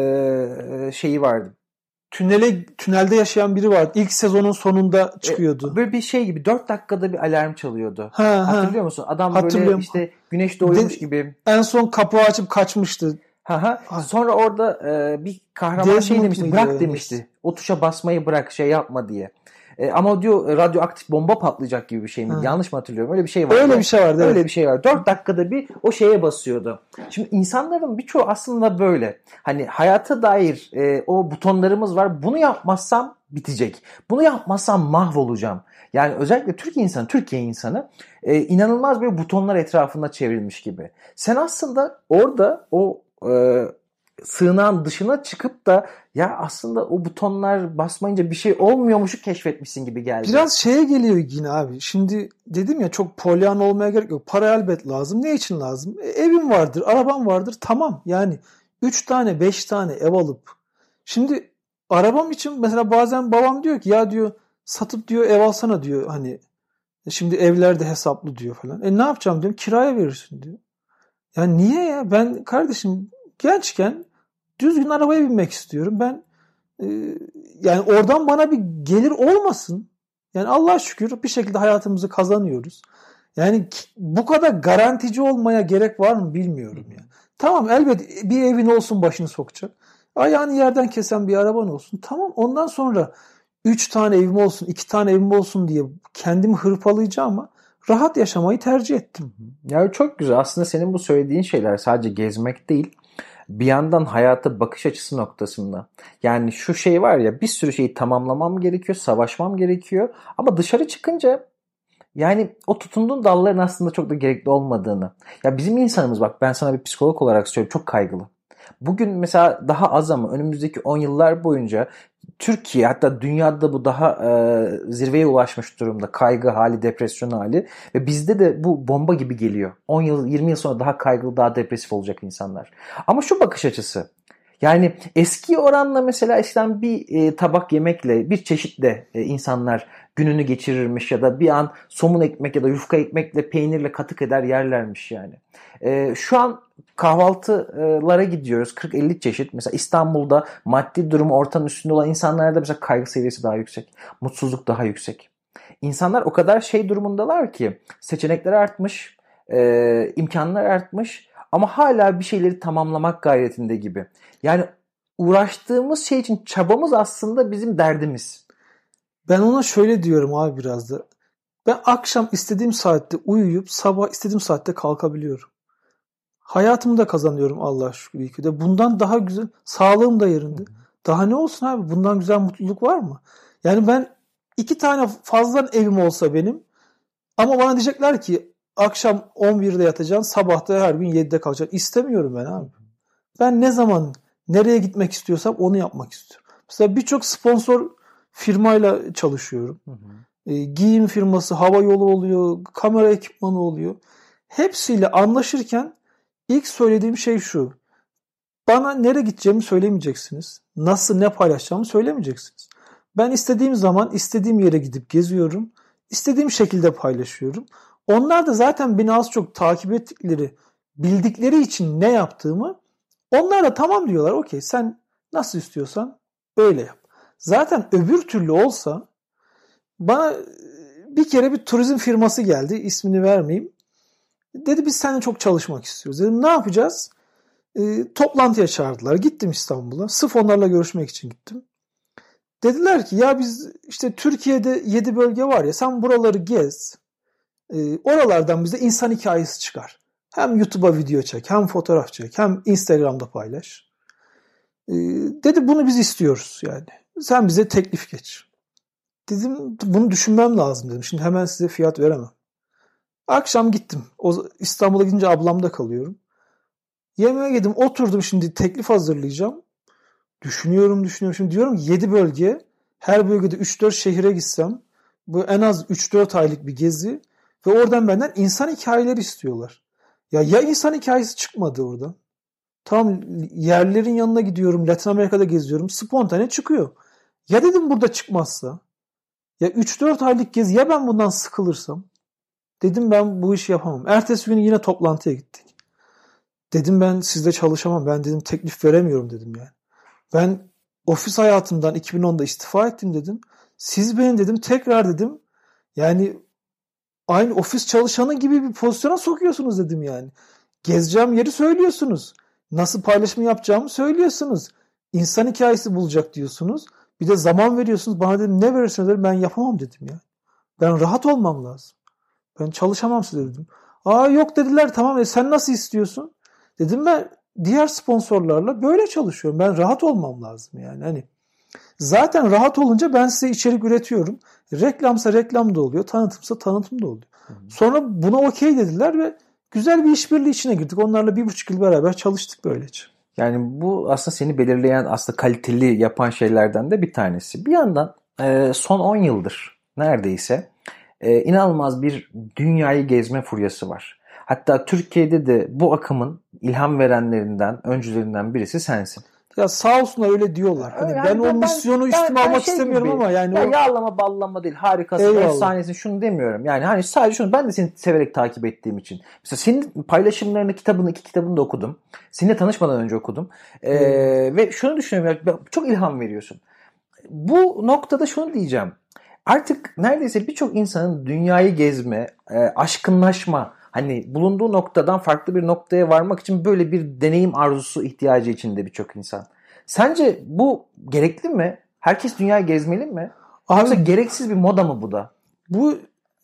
e, şeyi vardı. Tünele, tünelde yaşayan biri vardı. İlk sezonun sonunda çıkıyordu. E, böyle bir şey gibi dört dakikada bir alarm çalıyordu. Ha, Hatırlıyor ha. musun? Adam böyle işte güneş doğuyormuş De, gibi. En son kapı açıp kaçmıştı. Ha, ha. Sonra orada e, bir kahraman Desmond şey demişti. Bırak demişti. Neyse. O tuşa basmayı bırak şey yapma diye. E, ama diyor radyoaktif bomba patlayacak gibi bir şey mi? Ha. Yanlış mı hatırlıyorum? Öyle bir şey var. Öyle bir şey vardı. Öyle evet. bir şey var. Dört dakikada bir o şeye basıyordu. Şimdi insanların birçoğu aslında böyle. Hani hayata dair e, o butonlarımız var. Bunu yapmazsam bitecek. Bunu yapmazsam mahvolacağım. Yani özellikle Türkiye insanı, Türkiye insanı e, inanılmaz böyle butonlar etrafında çevrilmiş gibi. Sen aslında orada o e, sığınağın dışına çıkıp da ya aslında o butonlar basmayınca bir şey olmuyormuşu keşfetmişsin gibi geldi. Biraz şeye geliyor yine abi. Şimdi dedim ya çok polyan olmaya gerek yok. Para elbet lazım. Ne için lazım? E, evim vardır, arabam vardır. Tamam yani üç tane beş tane ev alıp şimdi arabam için mesela bazen babam diyor ki ya diyor satıp diyor ev alsana diyor hani şimdi evlerde hesaplı diyor falan. E ne yapacağım diyorum kiraya verirsin diyor. Yani niye ya ben kardeşim gençken düzgün arabaya binmek istiyorum. Ben e, yani oradan bana bir gelir olmasın. Yani Allah'a şükür bir şekilde hayatımızı kazanıyoruz. Yani bu kadar garantici olmaya gerek var mı bilmiyorum ya. Tamam elbet bir evin olsun başını sokacak. Ayağını yerden kesen bir araban olsun. Tamam ondan sonra üç tane evim olsun, iki tane evim olsun diye kendimi hırpalayacağım ama rahat yaşamayı tercih ettim. Ya çok güzel. Aslında senin bu söylediğin şeyler sadece gezmek değil. Bir yandan hayata bakış açısı noktasında. Yani şu şey var ya bir sürü şeyi tamamlamam gerekiyor, savaşmam gerekiyor. Ama dışarı çıkınca yani o tutunduğun dalların aslında çok da gerekli olmadığını. Ya bizim insanımız bak ben sana bir psikolog olarak söylüyorum çok kaygılı. Bugün mesela daha az ama önümüzdeki on yıllar boyunca Türkiye hatta dünyada bu daha e, zirveye ulaşmış durumda. Kaygı hali, depresyon hali ve bizde de bu bomba gibi geliyor. on yıl, yirmi yıl sonra daha kaygılı, daha depresif olacak insanlar. Ama şu bakış açısı. Yani eski oranla mesela eskiden bir e, tabak yemekle, bir çeşitle e, insanlar gününü geçirirmiş ya da bir an somun ekmek ya da yufka ekmekle, peynirle katık eder yerlermiş yani. E, şu an kahvaltılara gidiyoruz. kırk elli çeşit. Mesela İstanbul'da maddi durumu ortanın üstünde olan insanlarda mesela kaygı seviyesi daha yüksek. Mutsuzluk daha yüksek. İnsanlar o kadar şey durumundalar ki seçenekler artmış, e, imkanlar artmış ama hala bir şeyleri tamamlamak gayretinde gibi. Yani uğraştığımız şey için çabamız aslında bizim derdimiz. Ben ona şöyle diyorum abi biraz da. Ben akşam istediğim saatte uyuyup sabah istediğim saatte kalkabiliyorum. Hayatımı da kazanıyorum Allah'a şükür iyi ki de. Bundan daha güzel, sağlığım da yerinde. Daha ne olsun abi? Bundan güzel mutluluk var mı? Yani ben iki tane fazladan evim olsa benim ama bana diyecekler ki akşam on birde yatacaksın, sabah da her gün yedide kalkacaksın. İstemiyorum ben abi. Ben ne zaman nereye gitmek istiyorsam onu yapmak istiyorum. Mesela birçok sponsor firmayla çalışıyorum. Hı hı. E, giyim firması, hava yolu oluyor, kamera ekipmanı oluyor. Hepsiyle anlaşırken ilk söylediğim şey şu. Bana nereye gideceğimi söylemeyeceksiniz. Nasıl ne paylaşacağımı söylemeyeceksiniz. Ben istediğim zaman istediğim yere gidip geziyorum. İstediğim şekilde paylaşıyorum. Onlar da zaten beni az çok takip ettikleri, bildikleri için ne yaptığımı onlar da tamam diyorlar. Okey sen nasıl istiyorsan öyle yap. Zaten öbür türlü olsa bana bir kere bir turizm firması geldi. İsmini vermeyeyim. Dedi biz seninle çok çalışmak istiyoruz. Dedim ne yapacağız? E, toplantıya çağırdılar. Gittim İstanbul'a. Sırf onlarla görüşmek için gittim. Dediler ki ya biz işte Türkiye'de yedi bölge var ya sen buraları gez. E, oralardan bize insan hikayesi çıkar. Hem YouTube'a video çek, hem fotoğraf çek, hem Instagram'da paylaş. E, dedi bunu biz istiyoruz yani. Sen bize teklif geç. Dedim bunu düşünmem lazım dedim. Şimdi hemen size fiyat veremem. Akşam gittim. O İstanbul'a gidince ablamda kalıyorum. Yemeğe yedim, oturdum şimdi teklif hazırlayacağım. Düşünüyorum, düşünüyorum. Şimdi diyorum yedi bölge, her bölgede üç dört şehire gitsem bu en az üç dört aylık bir gezi ve oradan benden insan hikayeleri istiyorlar. Ya ya insan hikayesi çıkmadı oradan. Tam yerlerin yanına gidiyorum, Latin Amerika'da geziyorum, spontane çıkıyor. Ya dedim burada çıkmazsa, ya üç dört aylık gezi ya ben bundan sıkılırsam, dedim ben bu işi yapamam. Ertesi gün yine toplantıya gittik. Dedim ben sizde çalışamam, ben dedim teklif veremiyorum dedim yani. Ben ofis hayatımdan iki bin onda istifa ettim dedim. Siz beni dedim tekrar dedim yani aynı ofis çalışanı gibi bir pozisyona sokuyorsunuz dedim yani. Gezeceğim yeri söylüyorsunuz. Nasıl paylaşımı yapacağımı söylüyorsunuz. İnsan hikayesi bulacak diyorsunuz. Bir de zaman veriyorsunuz. Bana dedim ne verirseniz dedim ben yapamam dedim ya. Ben rahat olmam lazım. Ben çalışamam size dedim. Aa yok dediler tamam e sen nasıl istiyorsun? Dedim ben diğer sponsorlarla böyle çalışıyorum. Ben rahat olmam lazım yani. Hani zaten rahat olunca ben size içerik üretiyorum. Reklamsa reklam da oluyor, tanıtımsa tanıtım da oluyor. Hı hı. Sonra buna okey dediler ve güzel bir işbirliği içine girdik. Onlarla bir buçuk yıl beraber çalıştık böylece. Yani bu aslında seni belirleyen, aslında kaliteli yapan şeylerden de bir tanesi. Bir yandan son on yıldır neredeyse inanılmaz bir dünyayı gezme furyası var. Hatta Türkiye'de de bu akımın ilham verenlerinden, öncülerinden birisi sensin. Ya sağ olsunlar öyle diyorlar. Hani yani ben, ben o misyonu üstüme ben, almak ben şey istemiyorum gibi, ama yani ya o... yağlama ballama değil, harikasın, efsanesin, şunu demiyorum. Yani hani sadece şunu, ben de seni severek takip ettiğim için. Mesela senin paylaşımlarını, kitabını, iki kitabını da okudum. Seninle tanışmadan önce okudum. Ee, ve şunu düşünüyorum, çok ilham veriyorsun. Bu noktada şunu diyeceğim. Artık neredeyse birçok insanın dünyayı gezme, e, aşkınlaşma, hani bulunduğu noktadan farklı bir noktaya varmak için böyle bir deneyim arzusu, ihtiyacı içinde birçok insan. Sence bu gerekli mi? Herkes dünyayı gezmeli mi? Abi, yoksa gereksiz bir moda mı bu da? Bu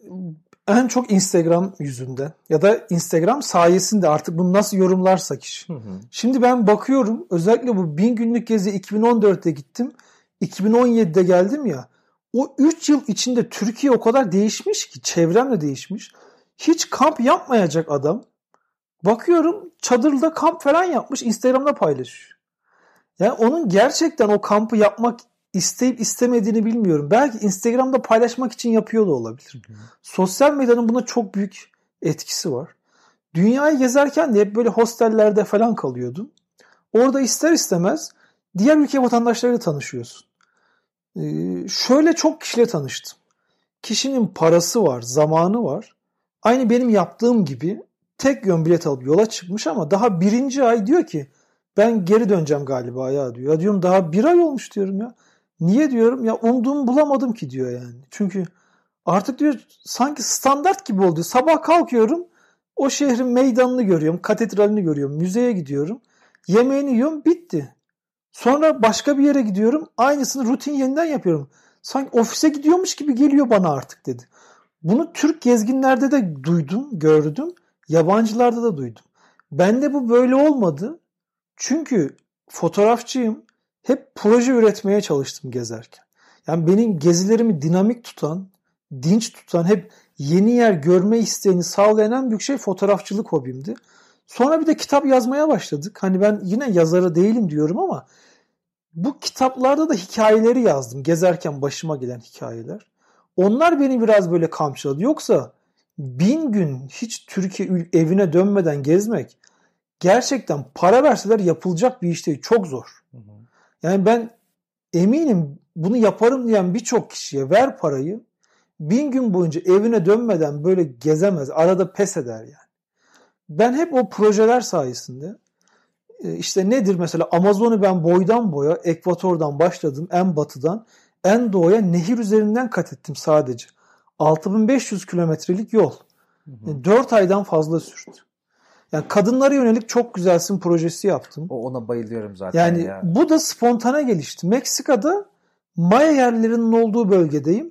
en çok Instagram yüzünden ya da Instagram sayesinde, artık bunu nasıl yorumlarsak iş. Hı hı. Şimdi ben bakıyorum, özellikle bu bin günlük gezi iki bin on dörtte gittim. iki bin on yedide geldim ya. O üç yıl içinde Türkiye o kadar değişmiş ki, çevrem de değişmiş. Hiç kamp yapmayacak adam, bakıyorum çadırda kamp falan yapmış, Instagram'da paylaşıyor. Yani onun gerçekten o kampı yapmak isteyip istemediğini bilmiyorum. Belki Instagram'da paylaşmak için yapıyor da olabilir. Hı hı. Sosyal medyanın buna çok büyük etkisi var. Dünyayı gezerken de hep böyle hostellerde falan kalıyordum. Orada ister istemez diğer ülke vatandaşlarıyla tanışıyorsun. Ee, şöyle çok kişiyle tanıştım. Kişinin parası var, zamanı var. Aynı benim yaptığım gibi tek yön bilet alıp yola çıkmış ama daha birinci ay diyor ki ben geri döneceğim galiba ya diyor. Ya diyorum daha bir ay olmuş diyorum ya. Niye diyorum? Ya umduğumu bulamadım ki diyor yani. Çünkü artık diyor sanki standart gibi oldu. Sabah kalkıyorum, o şehrin meydanını görüyorum, katedralini görüyorum, müzeye gidiyorum, yemeğini yiyorum, bitti. Sonra başka bir yere gidiyorum, aynısını rutin yeniden yapıyorum. Sanki ofise gidiyormuş gibi geliyor bana artık dedi. Bunu Türk gezginlerde de duydum, gördüm. Yabancılarda da duydum. Bende bu böyle olmadı. Çünkü fotoğrafçıyım. Hep proje üretmeye çalıştım gezerken. Yani benim gezilerimi dinamik tutan, dinç tutan, hep yeni yer görme isteğini sağlayan en büyük şey fotoğrafçılık hobimdi. Sonra bir de kitap yazmaya başladık. Hani ben yine yazarı değilim diyorum ama bu kitaplarda da hikayeleri yazdım. Gezerken başıma gelen hikayeler. Onlar beni biraz böyle kamçıladı. Yoksa bin gün hiç Türkiye evine dönmeden gezmek gerçekten para verseler yapılacak bir iş değil. Çok zor. Hı hı. Yani ben eminim bunu yaparım diyen birçok kişiye ver parayı, bin gün boyunca evine dönmeden böyle gezemez. Arada pes eder yani. Ben hep o projeler sayesinde, işte nedir mesela, Amazon'u ben boydan boya ekvatordan başladım, en batıdan en doğuya nehir üzerinden kat ettim sadece. altı bin beş yüz kilometrelik yol. Yani dört aydan fazla sürdü. Yani kadınlara yönelik çok güzelsin projesi yaptım. O ona bayılıyorum zaten yani ya. Bu da spontane gelişti. Meksika'da Maya yerlerinin olduğu bölgedeyim.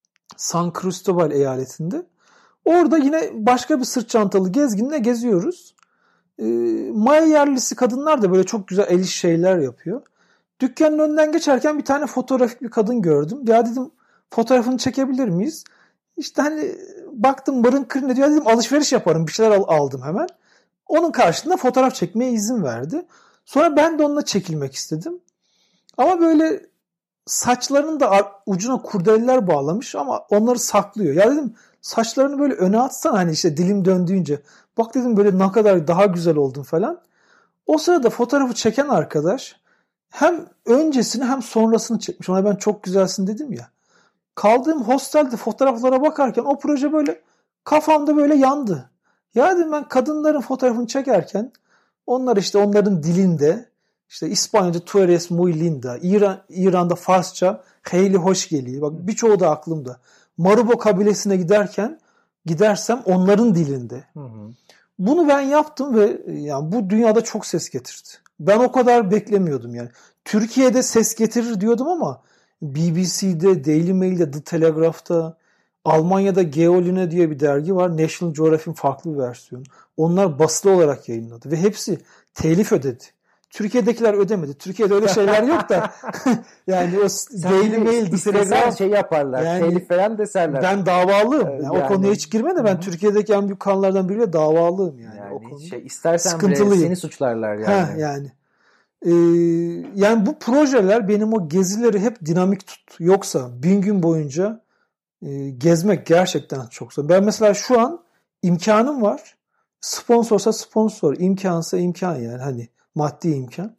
San Cristobal eyaletinde. Orada yine başka bir sırt çantalı gezginle geziyoruz. Ee, Maya yerlisi kadınlar da böyle çok güzel el iş şeyler yapıyor. Dükkanın önünden geçerken bir tane fotoğrafik bir kadın gördüm. Ya dedim fotoğrafını çekebilir miyiz? İşte hani baktım barın kırın diyor, dedim alışveriş yaparım, bir şeyler aldım hemen. Onun karşılığında fotoğraf çekmeye izin verdi. Sonra ben de onunla çekilmek istedim. Ama böyle saçlarının da ucuna kurdeleler bağlamış ama onları saklıyor. Ya dedim saçlarını böyle öne atsana, hani işte dilim döndüğünce. Bak dedim böyle ne kadar daha güzel oldun falan. O sırada fotoğrafı çeken arkadaş hem öncesini hem sonrasını çekmiş. Ona ben çok güzelsin dedim ya. Kaldığım hostelde fotoğraflara bakarken o proje böyle kafamda böyle yandı. Ya dedim ben kadınların fotoğrafını çekerken onlar işte onların dilinde, işte İspanyolca tu eres muy linda, İran, İran'da Farsça heyli hoş geliyor. Bak birçoğu da aklımda. Marubo kabilesine giderken gidersem onların dilinde. Hı hı. Bunu ben yaptım ve yani bu dünyada çok ses getirdi. Ben o kadar beklemiyordum yani. Türkiye'de ses getirir diyordum ama B B C'de, Daily Mail'de, The Telegraph'ta, Almanya'da Geoline diye bir dergi var. National Geographic'in farklı bir versiyonu. Onlar basılı olarak yayınladı ve hepsi telif ödedi. Türkiye'dekiler ödemedi. Türkiye'de öyle şeyler yok da yani o Daily Mail, The Telegraph şey yaparlar. Yani, telif falan deserler. Ben davalıyım. Yani yani, o konuya hiç girme de ben hı. Türkiye'deki en büyük kanallardan biriyle davalıyım yani. yani o konuda. Şey, istersen bile seni suçlarlar yani. Ha, yani. Ee, yani bu projeler benim o gezileri hep dinamik tut. Yoksa bin gün boyunca e, gezmek gerçekten çok zor. Ben mesela şu an imkanım var. Sponsorsa sponsor, imkansa imkan yani hani maddi imkan.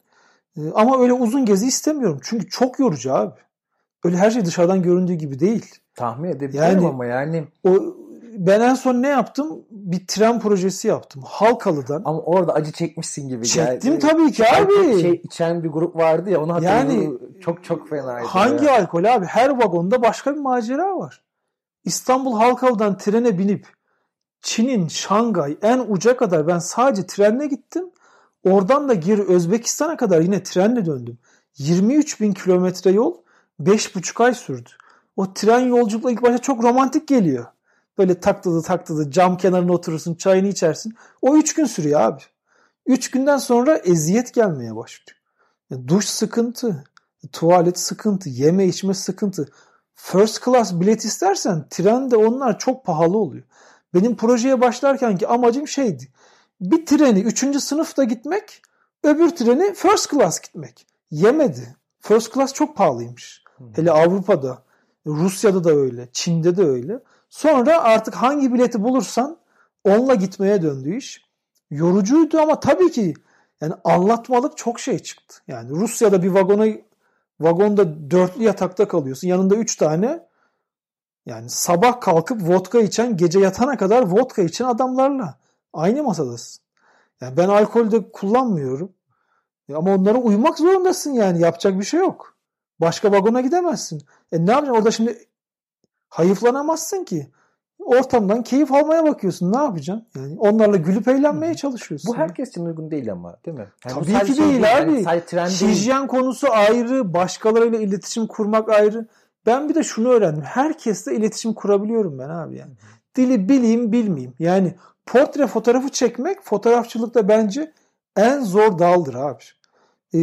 E, ama öyle uzun gezi istemiyorum. Çünkü çok yorucu abi. Öyle her şey dışarıdan göründüğü gibi değil. Tahmin edebiliyorum yani, ama yani. O, ben en son ne yaptım? Bir tren projesi yaptım. Halkalı'dan. Ama orada acı çekmişsin gibi. Çektim yani. tabii ki abi. Şey, içen bir grup vardı ya, onu hatırlıyorum. Yani, çok çok fenaydı. Hangi ya. alkol abi? Her vagonda başka bir macera var. İstanbul Halkalı'dan trene binip Çin'in Şangay en uca kadar ben sadece trenle gittim. Oradan da geri Özbekistan'a kadar yine trenle döndüm. yirmi üç bin kilometre yol beş buçuk ay sürdü. O tren yolculukla ilk başta çok romantik geliyor. Böyle taktılı taktılı cam kenarına oturursun, çayını içersin. O üç gün sürüyor abi. üç günden sonra eziyet gelmeye başlıyor. Duş sıkıntı, tuvalet sıkıntı, yeme içme sıkıntı. First class bilet istersen trende onlar çok pahalı oluyor. Benim projeye başlarken ki amacım şeydi. Bir treni üçüncü sınıfta gitmek, öbür treni first class gitmek. Yemedi. First class çok pahalıymış. Hmm. Hele Avrupa'da, Rusya'da da öyle, Çin'de de öyle. Sonra artık hangi bileti bulursan onunla gitmeye döndü iş. Yorucuydu ama tabii ki yani anlatmalık çok şey çıktı. Yani Rusya'da bir vagona vagonda dörtlü yatakta kalıyorsun. Yanında üç tane yani sabah kalkıp vodka içen, gece yatana kadar vodka içen adamlarla aynı masadasın. Yani ben alkol de kullanmıyorum. Ama onlara uymak zorundasın yani. Yapacak bir şey yok. Başka vagona gidemezsin. E ne yapacaksın? Orada şimdi hayıflanamazsın ki. Ortamdan keyif almaya bakıyorsun. Ne yapacaksın? Yani onlarla gülüp eğlenmeye çalışıyorsun. Bu herkes için uygun değil ama, değil mi? Yani tabii ki değil şey abi. Yani hijyen konusu ayrı, başkalarıyla iletişim kurmak ayrı. Ben bir de şunu öğrendim. Herkesle iletişim kurabiliyorum ben abi yani. Dili bileyim bilmeyeyim. Yani portre fotoğrafı çekmek fotoğrafçılıkta bence en zor daldır abi. Ee,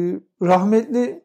rahmetli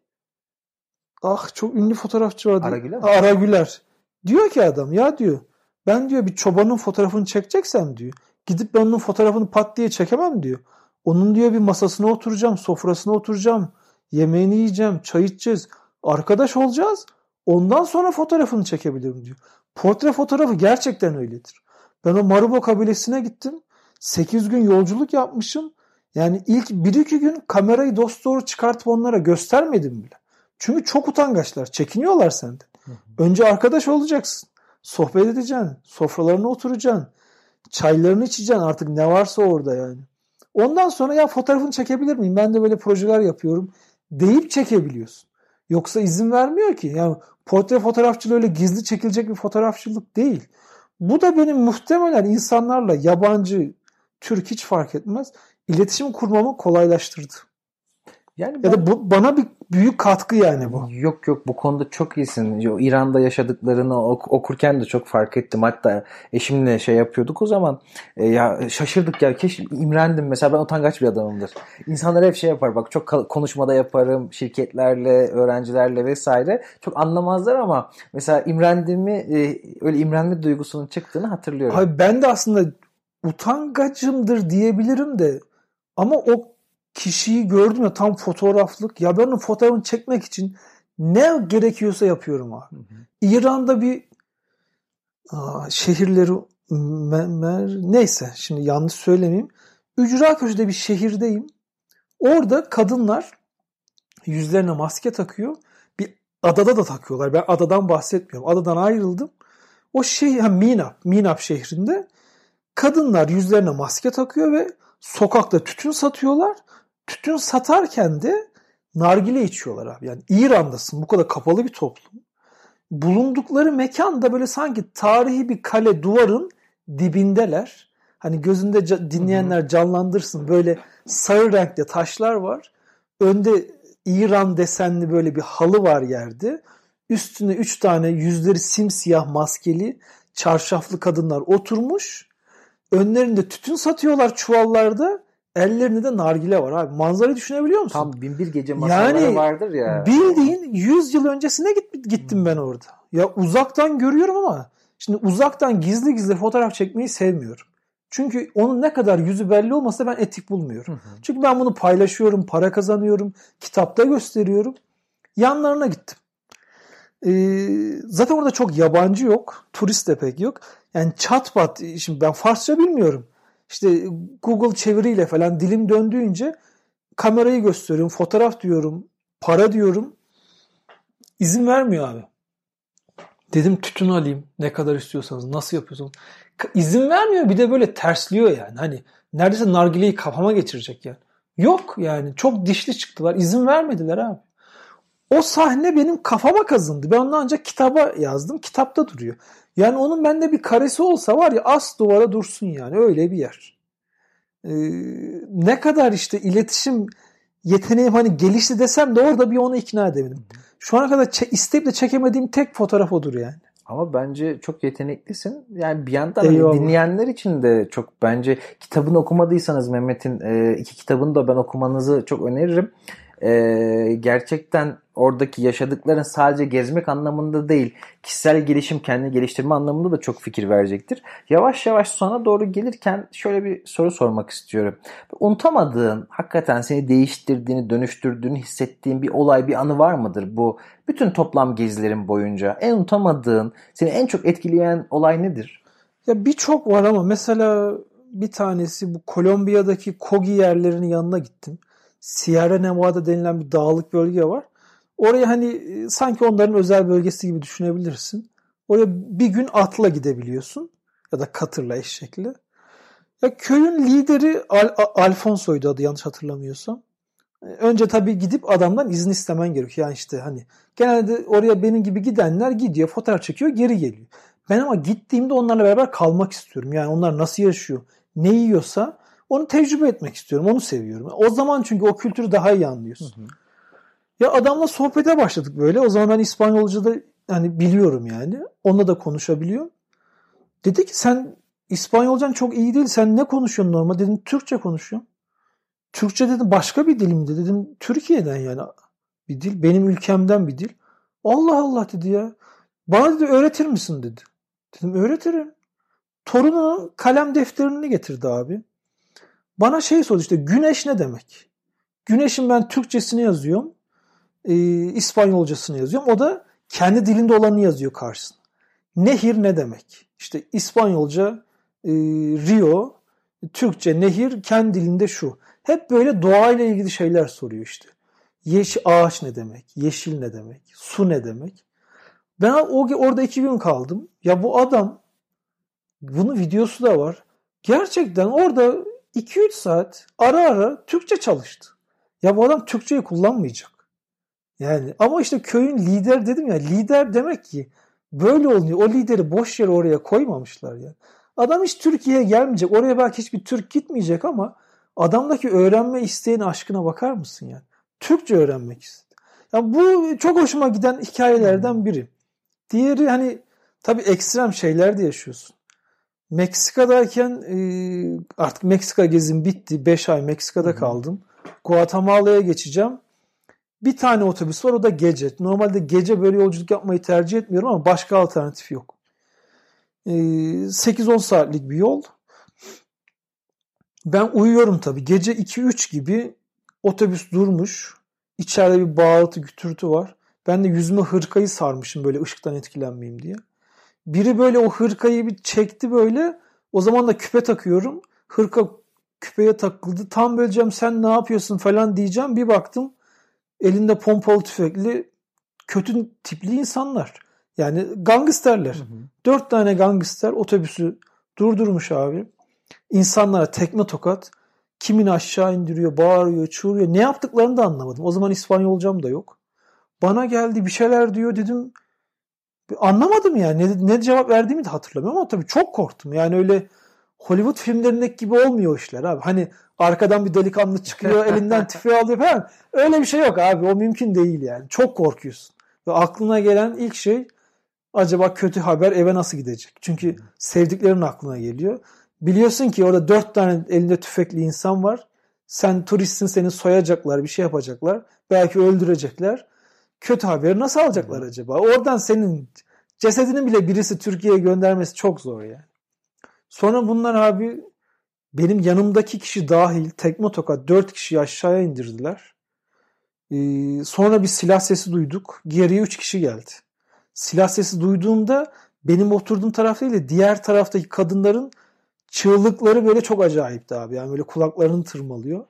ah çok ünlü fotoğrafçı vardı. Aragüler mi? Aragüler. Diyor ki adam ya diyor ben diyor bir çobanın fotoğrafını çekeceksem diyor gidip ben onun fotoğrafını pat diye çekemem diyor. Onun diyor bir masasına oturacağım, sofrasına oturacağım, yemeğini yiyeceğim, çay içeceğiz, arkadaş olacağız. Ondan sonra fotoğrafını çekebilirim diyor. Portre fotoğrafı gerçekten öyledir. Ben o Marubo kabilesine gittim. sekiz gün yolculuk yapmışım. Yani ilk bir iki gün kamerayı dosdoğru çıkartıp onlara göstermedim bile. Çünkü çok utangaçlar. Çekiniyorlar senden. Hı hı. Önce arkadaş olacaksın. Sohbet edeceksin. Sofralarına oturacaksın. Çaylarını içeceksin. Artık ne varsa orada yani. Ondan sonra ya fotoğrafını çekebilir miyim? Ben de böyle projeler yapıyorum deyip çekebiliyorsun. Yoksa izin vermiyor ki. Yani portre fotoğrafçılığı öyle gizli çekilecek bir fotoğrafçılık değil. Bu da benim muhtemelen insanlarla yabancı, Türk hiç fark etmez, iletişim kurmamı kolaylaştırdı. Yani ben, ya da bu, bana bir büyük katkı yani bu. Yok yok bu konuda çok iyisin. İran'da yaşadıklarını ok- okurken de çok fark ettim. Hatta eşimle şey yapıyorduk o zaman. E, ya şaşırdık ya. Keşke imrendim. Mesela ben utangaç bir adamımdır. İnsanlar hep şey yapar. Bak çok konuşmada yaparım. Şirketlerle, öğrencilerle vesaire. Çok anlamazlar ama mesela imrendiğimi e, öyle imrenme duygusunun çıktığını hatırlıyorum. Abi ben de aslında utangacımdır diyebilirim de ama o kişiyi gördüm ya tam fotoğraflık. Ya ben onun fotoğrafını çekmek için ne gerekiyorsa yapıyorum abi. Hı hı. İran'da bir aa, şehirleri mer, neyse şimdi yanlış söylemeyeyim. Ücra köşede bir şehirdeyim. Orada kadınlar yüzlerine maske takıyor. Bir adada da takıyorlar. Ben adadan bahsetmiyorum. Adadan ayrıldım. O şey ha, Minap, Minap şehrinde kadınlar yüzlerine maske takıyor ve sokakta tütün satıyorlar. Tütün satarken de nargile içiyorlar abi. Yani İran'dasın. Bu kadar kapalı bir toplum. Bulundukları mekan da böyle sanki tarihi bir kale duvarın dibindeler. Hani gözünde ca- dinleyenler canlandırsın. Böyle sarı renkli taşlar var. Önde İran desenli böyle bir halı var yerde. Üstüne üç tane yüzleri simsiyah maskeli çarşaflı kadınlar oturmuş. Önlerinde tütün satıyorlar çuvallarda. Ellerinde de nargile var abi. Manzarayı düşünebiliyor musun? Tam bin bir gece masaları yani, vardır ya. Bildiğin yüz yıl öncesine git, gittim hmm. ben orada. Ya uzaktan görüyorum ama şimdi uzaktan gizli gizli fotoğraf çekmeyi sevmiyorum. Çünkü onun ne kadar yüzü belli olmasa ben etik bulmuyorum. Hmm. Çünkü ben bunu paylaşıyorum, para kazanıyorum, kitapta gösteriyorum. Yanlarına gittim. Ee, zaten orada çok yabancı yok. Turist de pek yok. Yani çat pat, şimdi ben Farsça bilmiyorum. İşte Google çeviriyle falan dilim döndüğünce kamerayı gösteriyorum, fotoğraf diyorum, para diyorum. İzin vermiyor abi. Dedim tütün alayım. Ne kadar istiyorsanız. Nasıl yapıyorsunuz? İzin vermiyor. Bir de böyle tersliyor yani. Hani neredeyse nargileyi kafama geçirecek yani. Yok yani. Çok dişli çıktılar. İzin vermediler abi. O sahne benim kafama kazındı. Ben onu ancak kitaba yazdım. Kitapta duruyor. Yani onun bende bir karesi olsa var ya as duvara dursun yani. Öyle bir yer. Ee, ne kadar işte iletişim yeteneğim hani gelişti desem de orada bir onu ikna edemedim. Şu ana kadar çe- isteyip de çekemediğim tek fotoğraf odur yani. Ama bence çok yeteneklisin. Yani bir yandan Eyvallah. dinleyenler için de çok bence kitabını okumadıysanız Mehmet'in e, iki kitabını da ben okumanızı çok öneririm. E, gerçekten oradaki yaşadıkların sadece gezmek anlamında değil, kişisel gelişim, kendini geliştirme anlamında da çok fikir verecektir. Yavaş yavaş sona doğru gelirken şöyle bir soru sormak istiyorum. Unutamadığın, hakikaten seni değiştirdiğini, dönüştürdüğünü hissettiğin bir olay, bir anı var mıdır bu bütün toplam gezilerin boyunca? En unutamadığın, seni en çok etkileyen olay nedir? Ya birçok var ama mesela bir tanesi bu Kolombiya'daki Kogi yerlerinin yanına gittim. Sierra Nevada denilen bir dağlık bölge var. Oraya hani sanki onların özel bölgesi gibi düşünebilirsin. Oraya bir gün atla gidebiliyorsun ya da katırla, eşekle. Ya köyün lideri Al- Alfonso'ydu adı yanlış hatırlamıyorsam. Önce tabii gidip adamdan izin istemen gerekiyor. Yani işte hani genelde oraya benim gibi gidenler gidiyor, fotoğraf çekiyor, geri geliyor. Ben ama gittiğimde onlarla beraber kalmak istiyorum. Yani onlar nasıl yaşıyor, ne yiyorsa onu tecrübe etmek istiyorum. Onu seviyorum. O zaman çünkü o kültürü daha iyi anlıyorsun. Hı hı. Ya adamla sohbete başladık böyle. O zaman ben İspanyolca da hani biliyorum yani. Onunla da konuşabiliyorum. Dedi ki sen İspanyolcan çok iyi değil. Sen ne konuşuyorsun normal? Dedim Türkçe konuşuyorum. Türkçe dedim başka bir dilimdi. Dedim Türkiye'den yani bir dil. Benim ülkemden bir dil. Allah Allah dedi ya. Bana dedi öğretir misin dedi. Dedim öğretirim. Torunun kalem defterini getirdi abi. Bana şey sordu işte güneş ne demek? Güneşin ben Türkçesini yazıyorum. E, İspanyolcasını yazıyorum. O da kendi dilinde olanı yazıyor karşısına. Nehir ne demek? İşte İspanyolca e, Rio, Türkçe nehir kendi dilinde şu. Hep böyle doğayla ilgili şeyler soruyor işte. Yeşil ağaç ne demek? Yeşil ne demek? Su ne demek? Ben o orada iki gün kaldım. Ya bu adam bunun videosu da var. Gerçekten orada iki üç saat ara ara Türkçe çalıştı. Ya bu adam Türkçeyi kullanmayacak. Yani ama işte köyün lider dedim ya lider demek ki böyle oluyor. O lideri boş yere oraya koymamışlar ya. Adam hiç Türkiye'ye gelmeyecek. Oraya belki hiçbir Türk gitmeyecek ama adamdaki öğrenme isteğine aşkına bakar mısın yani? Türkçe öğrenmek istedi. Yani bu çok hoşuma giden hikayelerden biri. Diğeri hani tabii ekstrem şeyler de yaşıyorsun. Meksika'dayken artık Meksika gezim bitti. beş ay Meksika'da kaldım. Guatemala'ya geçeceğim. Bir tane otobüs var o da gece. Normalde gece böyle yolculuk yapmayı tercih etmiyorum ama başka alternatif yok. sekiz on saatlik bir yol. Ben uyuyorum tabii. Gece iki üç gibi otobüs durmuş. İçeride bir bağırtı gürültü var. Ben de yüzüme hırkayı sarmışım böyle ışıktan etkilenmeyeyim diye. Biri böyle o hırkayı bir çekti böyle. O zaman da küpe takıyorum. Hırka küpeye takıldı. Tam böleceğim sen ne yapıyorsun falan diyeceğim. Bir baktım elinde pompalı tüfekli kötü tipli insanlar. Yani gangsterler. Hı hı. Dört tane gangster otobüsü durdurmuş abi. İnsanlara tekme tokat. Kimini aşağı indiriyor, bağırıyor, çığırıyor. Ne yaptıklarını da anlamadım. O zaman İspanyolcam da yok. Bana geldi bir şeyler diyor dedim. Anlamadım yani. Ne, ne cevap verdiğimi de hatırlamıyorum ama tabii çok korktum. Yani öyle Hollywood filmlerindeki gibi olmuyor işler abi. Hani arkadan bir delikanlı çıkıyor, elinden tüfeği alıyor falan. Öyle bir şey yok abi. O mümkün değil yani. Çok korkuyorsun. Ve aklına gelen ilk şey acaba kötü haber eve nasıl gidecek? Çünkü sevdiklerin aklına geliyor. Biliyorsun ki orada dört tane elinde tüfekli insan var. Sen turistsin, seni soyacaklar, bir şey yapacaklar. Belki öldürecekler. Kötü haberi nasıl alacaklar Hı. acaba? Oradan senin cesedini bile birisi Türkiye'ye göndermesi çok zor yani. Sonra bunlar abi benim yanımdaki kişi dahil tekme tokat dört kişiyi aşağıya indirdiler. Ee, sonra bir silah sesi duyduk. Geriye üç kişi geldi. Silah sesi duyduğumda benim oturduğum taraf değil de diğer taraftaki kadınların çığlıkları böyle çok acayipti abi. Yani böyle kulaklarını tırmalıyor.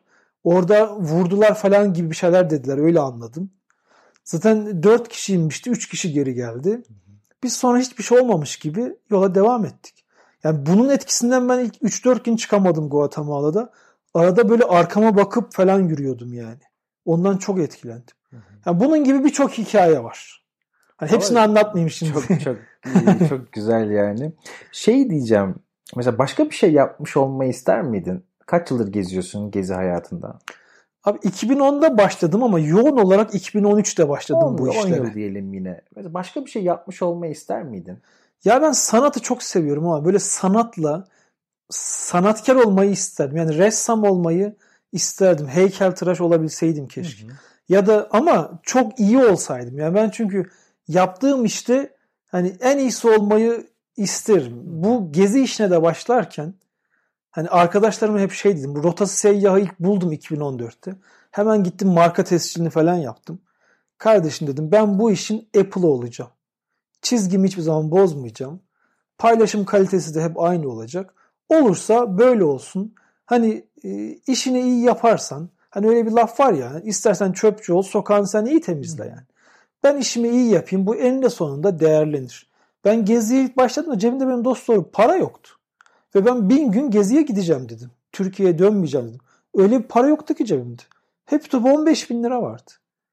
Orada vurdular falan gibi bir şeyler dediler. Öyle anladım. Zaten dört kişi inmişti. üç kişi geri geldi. Biz sonra hiçbir şey olmamış gibi yola devam ettik. Yani bunun etkisinden ben ilk üç dört gün çıkamadım Guatemala'da. Arada böyle arkama bakıp falan yürüyordum yani. Ondan çok etkilendim. Yani bunun gibi birçok hikaye var. Hani hepsini Ama anlatmayayım şimdi. Çok çok iyi, çok güzel yani. Şey diyeceğim. Mesela başka bir şey yapmış olmayı ister miydin? Kaç yıldır geziyorsun gezi hayatında? Abi iki bin onda başladım ama yoğun olarak iki bin on üçte başladım on, bu on işlere. yıl diyelim yine. Mesela başka bir şey yapmış olmayı ister miydin? Ya ben sanatı çok seviyorum ama böyle sanatla sanatkar olmayı isterdim. Yani ressam olmayı isterdim. Heykeltıraş olabilseydim keşke. Hı hı. Ya da ama çok iyi olsaydım. Yani ben çünkü yaptığım işte hani en iyisi olmayı isterim. Bu gezi işine de başlarken hani arkadaşlarıma hep şey dedim. Bu rotası seyyahı ilk buldum iki bin on dörtte. Hemen gittim marka tescilini falan yaptım. Kardeşim dedim ben bu işin Apple'ı olacağım. Çizgimi hiçbir zaman bozmayacağım. Paylaşım kalitesi de hep aynı olacak. Olursa böyle olsun. Hani e, işini iyi yaparsan, hani öyle bir laf var ya, istersen çöpçü ol, sokağını sen iyi temizle yani. Ben işimi iyi yapayım, bu eninde sonunda değerlenir. Ben geziye ilk başladığımda cebimde benim dost doğru para yoktu. Ve ben bin gün geziye gideceğim dedim. Türkiye'ye dönmeyeceğim dedim. Öyle bir para yoktu ki cebimde. Hep top on beş bin lira vardı.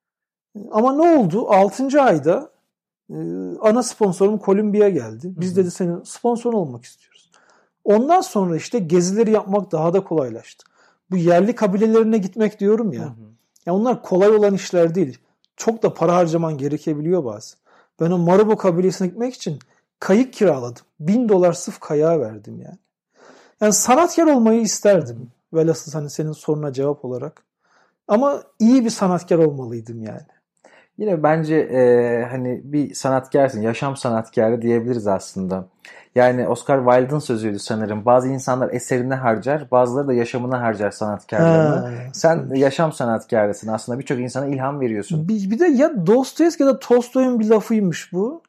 Ama ne oldu? altıncı ayda e, ana sponsorum Columbia geldi. Biz dedi senin sponsor olmak istiyoruz. Ondan sonra işte gezileri yapmak daha da kolaylaştı. Bu yerli kabilelerine gitmek diyorum ya. Hı hı. Ya onlar kolay olan işler değil. Çok da para harcaman gerekebiliyor bazen. Ben o Marubo kabilesine gitmek için kayık kiraladım. Bin dolar sırf kayağa verdim yani. Yani sanatkar olmayı isterdim. Velhasıl hani senin soruna cevap olarak. Ama iyi bir sanatkar olmalıydım yani. Yine bence e, hani bir sanatkarsın, yaşam sanatkarı diyebiliriz aslında. Yani Oscar Wilde'ın sözüydü sanırım. Bazı insanlar eserine harcar, bazıları da yaşamına harcar sanatkarlığını. Ha, Sen evet. yaşam sanatkarısın aslında. Birçok insana ilham veriyorsun. Bir, bir de ya Dostoyevski ya da Tolstoy'un bir lafıymış bu.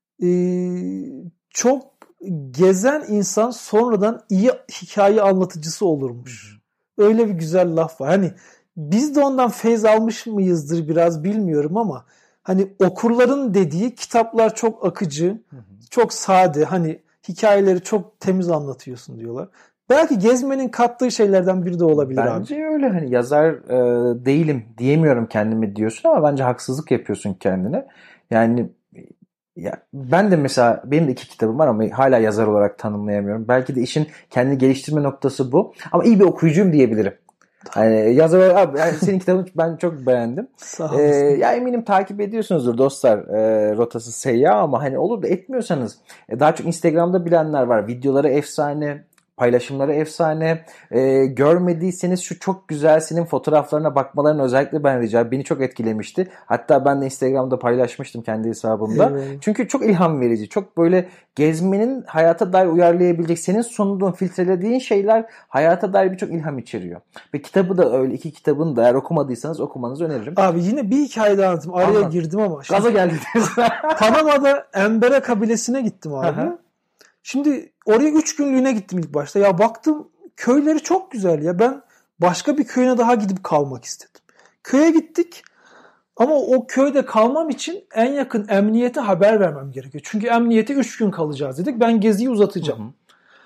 Ee, çok gezen insan sonradan iyi hikaye anlatıcısı olurmuş. Öyle bir güzel laf var. Hani biz de ondan feyz almış mıyızdır biraz bilmiyorum ama hani okurların dediği kitaplar çok akıcı, hı hı. çok sade, hani hikayeleri çok temiz anlatıyorsun diyorlar. Belki gezmenin kattığı şeylerden biri de olabilir bence abi. Bence öyle, hani yazar e, değilim diyemiyorum kendimi diyorsun ama bence haksızlık yapıyorsun kendine. Yani ya ben de mesela benim de iki kitabım var ama hala yazar olarak tanımlayamıyorum. Belki de işin kendi geliştirme noktası bu. Ama iyi bir okuyucuyum diyebilirim. Yani yazar abi yani senin kitabını ben çok beğendim. Sağ olasın. Ee, ya eminim takip ediyorsunuzdur dostlar e, Rotası Seyyah ama hani olur da etmiyorsanız e, daha çok Instagram'da bilenler var. Videoları efsane, paylaşımları efsane. E, görmediyseniz şu çok güzel senin fotoğraflarına bakmalarını özellikle ben rica ederim. Beni çok etkilemişti. Hatta ben de Instagram'da paylaşmıştım kendi hesabımda. Evet. Çünkü çok ilham verici. Çok böyle gezmenin hayata dair uyarlayabilecek, senin sunduğun, filtrelediğin şeyler hayata dair birçok ilham içeriyor. Ve kitabı da öyle, iki kitabını da eğer okumadıysanız okumanızı öneririm. Abi yine bir hikaye daha anlatayım. Araya Anlat. girdim ama. Gaza geldim. Panama'da Embera kabilesine gittim abi. Şimdi oraya üç günlüğüne gittim ilk başta. Ya baktım köyleri çok güzel ya. Ben başka bir köyüne daha gidip kalmak istedim. Köye gittik ama o köyde kalmam için en yakın emniyete haber vermem gerekiyor. Çünkü emniyete üç gün kalacağız dedik. Ben geziyi uzatacağım. Hı hı.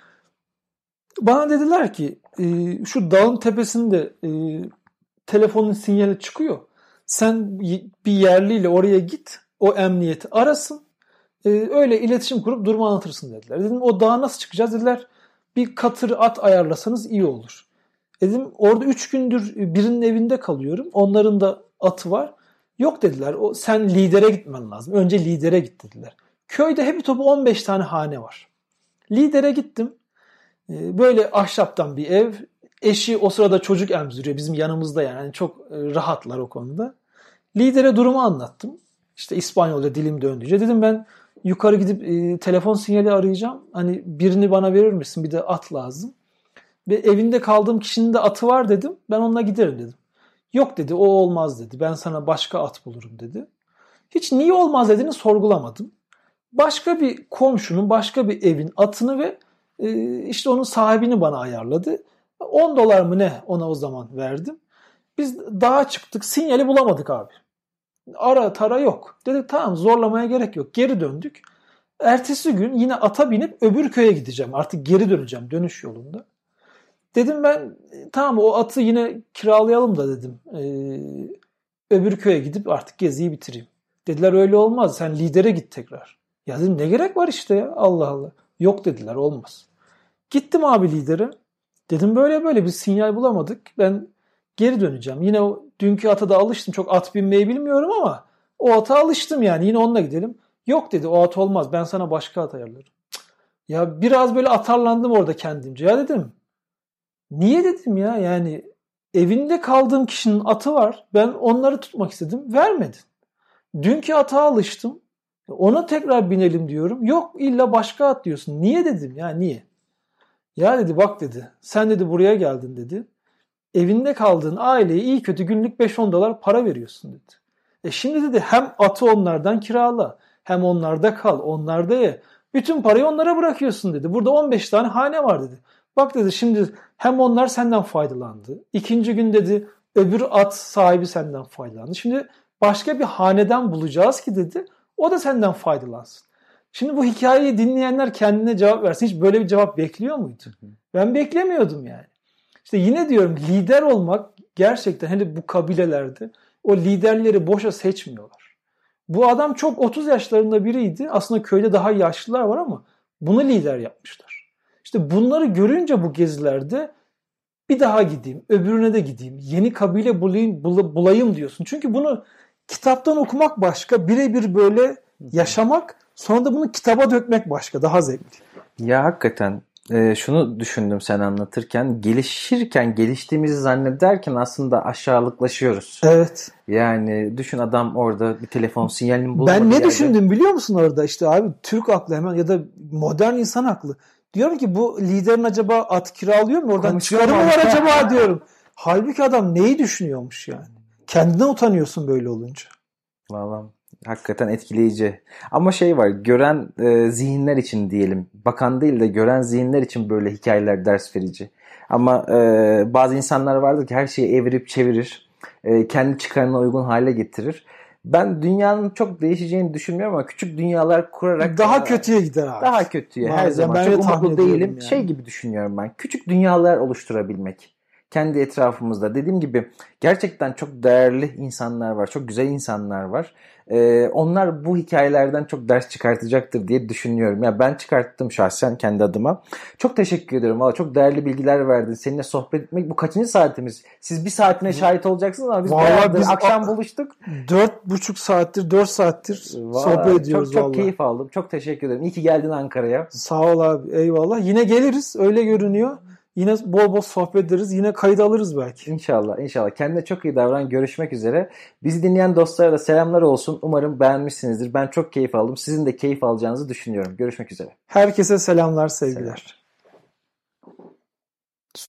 Bana dediler ki şu dağın tepesinde telefonun sinyali çıkıyor. Sen bir yerliyle oraya git. O emniyeti arasın. Ee, öyle iletişim kurup durumu anlatırsın dediler. Dedim o dağa nasıl çıkacağız dediler. Bir katır at ayarlasanız iyi olur. Dedim orada üç gündür birinin evinde kalıyorum. Onların da atı var. Yok dediler. O sen lidere gitmen lazım. Önce lidere git dediler. Köyde hepi topu on beş tane hane var. Lidere gittim. Ee, böyle ahşaptan bir ev. Eşi o sırada çocuk emziriyor bizim yanımızda yani. yani çok rahatlar o konuda. Lidere durumu anlattım. İşte İspanyolca dilim döndüğünce dedim ben yukarı gidip e, telefon sinyali arayacağım. Hani birini bana verir misin? Bir de at lazım. Ve evinde kaldığım kişinin de atı var dedim. Ben onunla giderim dedim. Yok dedi o olmaz dedi. Ben sana başka at bulurum dedi. Hiç niye olmaz dediğini sorgulamadım. Başka bir komşunun başka bir evin atını ve e, işte onun sahibini bana ayarladı. on dolar mı ne ona o zaman verdim. Biz dağa çıktık, sinyali bulamadık abi. Ara tara yok. Dedik tamam, zorlamaya gerek yok. Geri döndük. Ertesi gün yine ata binip öbür köye gideceğim. Artık geri döneceğim dönüş yolunda. Dedim ben tamam, o atı yine kiralayalım da dedim. Ee, öbür köye gidip artık geziyi bitireyim. Dediler öyle olmaz, sen lidere git tekrar. Ya dedim ne gerek var işte ya, Allah Allah. Yok dediler, olmaz. Gittim abi lidere. Dedim böyle böyle bir sinyal bulamadık. Ben geri döneceğim. Yine o dünkü ata da alıştım. Çok at binmeyi bilmiyorum ama o ata alıştım yani. Yine onunla gidelim. Yok dedi, o at olmaz. Ben sana başka at ayarlarım. Cık. Ya biraz böyle atarlandım orada kendimce. Ya dedim. Niye dedim ya, yani evinde kaldığım kişinin atı var. Ben onları tutmak istedim. Vermedin. Dünkü ata alıştım. Ona tekrar binelim diyorum. Yok, illa başka at diyorsun. Niye dedim ya, niye? Ya dedi bak dedi, sen dedi buraya geldin dedi. Evinde kaldığın aileye iyi kötü günlük beş on dolar para veriyorsun dedi. E şimdi dedi hem atı onlardan kirala, hem onlarda kal, onlarda ye. Bütün parayı onlara bırakıyorsun dedi. Burada on beş tane hane var dedi. Bak dedi, şimdi hem onlar senden faydalandı. İkinci gün dedi öbür at sahibi senden faydalandı. Şimdi başka bir haneden bulacağız ki dedi, o da senden faydalansın. Şimdi bu hikayeyi dinleyenler kendine cevap versin. Hiç böyle bir cevap bekliyor muydu? Ben beklemiyordum yani. İşte yine diyorum, lider olmak gerçekten, hele bu kabilelerde o liderleri boşa seçmiyorlar. Bu adam çok otuz yaşlarında biriydi. Aslında köyde daha yaşlılar var ama bunu lider yapmışlar. İşte bunları görünce bu gezilerde bir daha gideyim, öbürüne de gideyim, yeni kabile bulayım, bulayım diyorsun. Çünkü bunu kitaptan okumak başka, birebir böyle yaşamak, sonra da bunu kitaba dökmek başka, daha zevkli. Ya hakikaten e, şunu düşündüm sen anlatırken, gelişirken geliştiğimizi zannederken aslında aşağılıklaşıyoruz. Evet. Yani düşün, adam orada bir telefon sinyalini bulamadı. Ben ne yerde. düşündüm biliyor musun orada? İşte abi Türk aklı hemen, ya da modern insan aklı. Diyorum ki bu liderin acaba at kiralıyor mu? Oradan çıkarı mı var acaba diyorum. Halbuki adam neyi düşünüyormuş yani? Kendine utanıyorsun böyle olunca. Vallahi hakikaten etkileyici. Ama şey var, gören e, zihinler için diyelim, bakan değil de gören zihinler için böyle hikayeler ders verici. Ama e, bazı insanlar vardır ki her şeyi evirip çevirir, e, kendi çıkarına uygun hale getirir. Ben dünyanın çok değişeceğini düşünmüyorum ama küçük dünyalar kurarak daha kötüye gider abi. Daha kötüye her zaman. Ben çok umutlu değilim. Yani. Şey gibi düşünüyorum ben. Küçük dünyalar oluşturabilmek. Kendi etrafımızda. Dediğim gibi gerçekten çok değerli insanlar var. Çok güzel insanlar var. Ee, onlar bu hikayelerden çok ders çıkartacaktır diye düşünüyorum. Ya ben çıkarttım şahsen kendi adıma. Çok teşekkür ediyorum. Vallahi çok değerli bilgiler verdin. Seninle sohbet etmek. Bu kaçıncı saatimiz? Siz bir saatine şahit olacaksınız ama biz beraber akşam buluştuk. Dört buçuk saattir, dört saattir vallahi sohbet ediyoruz. Çok çok vallahi. Keyif aldım. Çok teşekkür ederim. İyi ki geldin Ankara'ya. Sağ ol abi. Eyvallah. Yine geliriz. Öyle görünüyor. Yine bol bol sohbet ederiz. Yine kayıt alırız belki. İnşallah. İnşallah. Kendine çok iyi davran. Görüşmek üzere. Bizi dinleyen dostlara da selamlar olsun. Umarım beğenmişsinizdir. Ben çok keyif aldım. Sizin de keyif alacağınızı düşünüyorum. Görüşmek üzere. Herkese selamlar, sevgiler. Selam.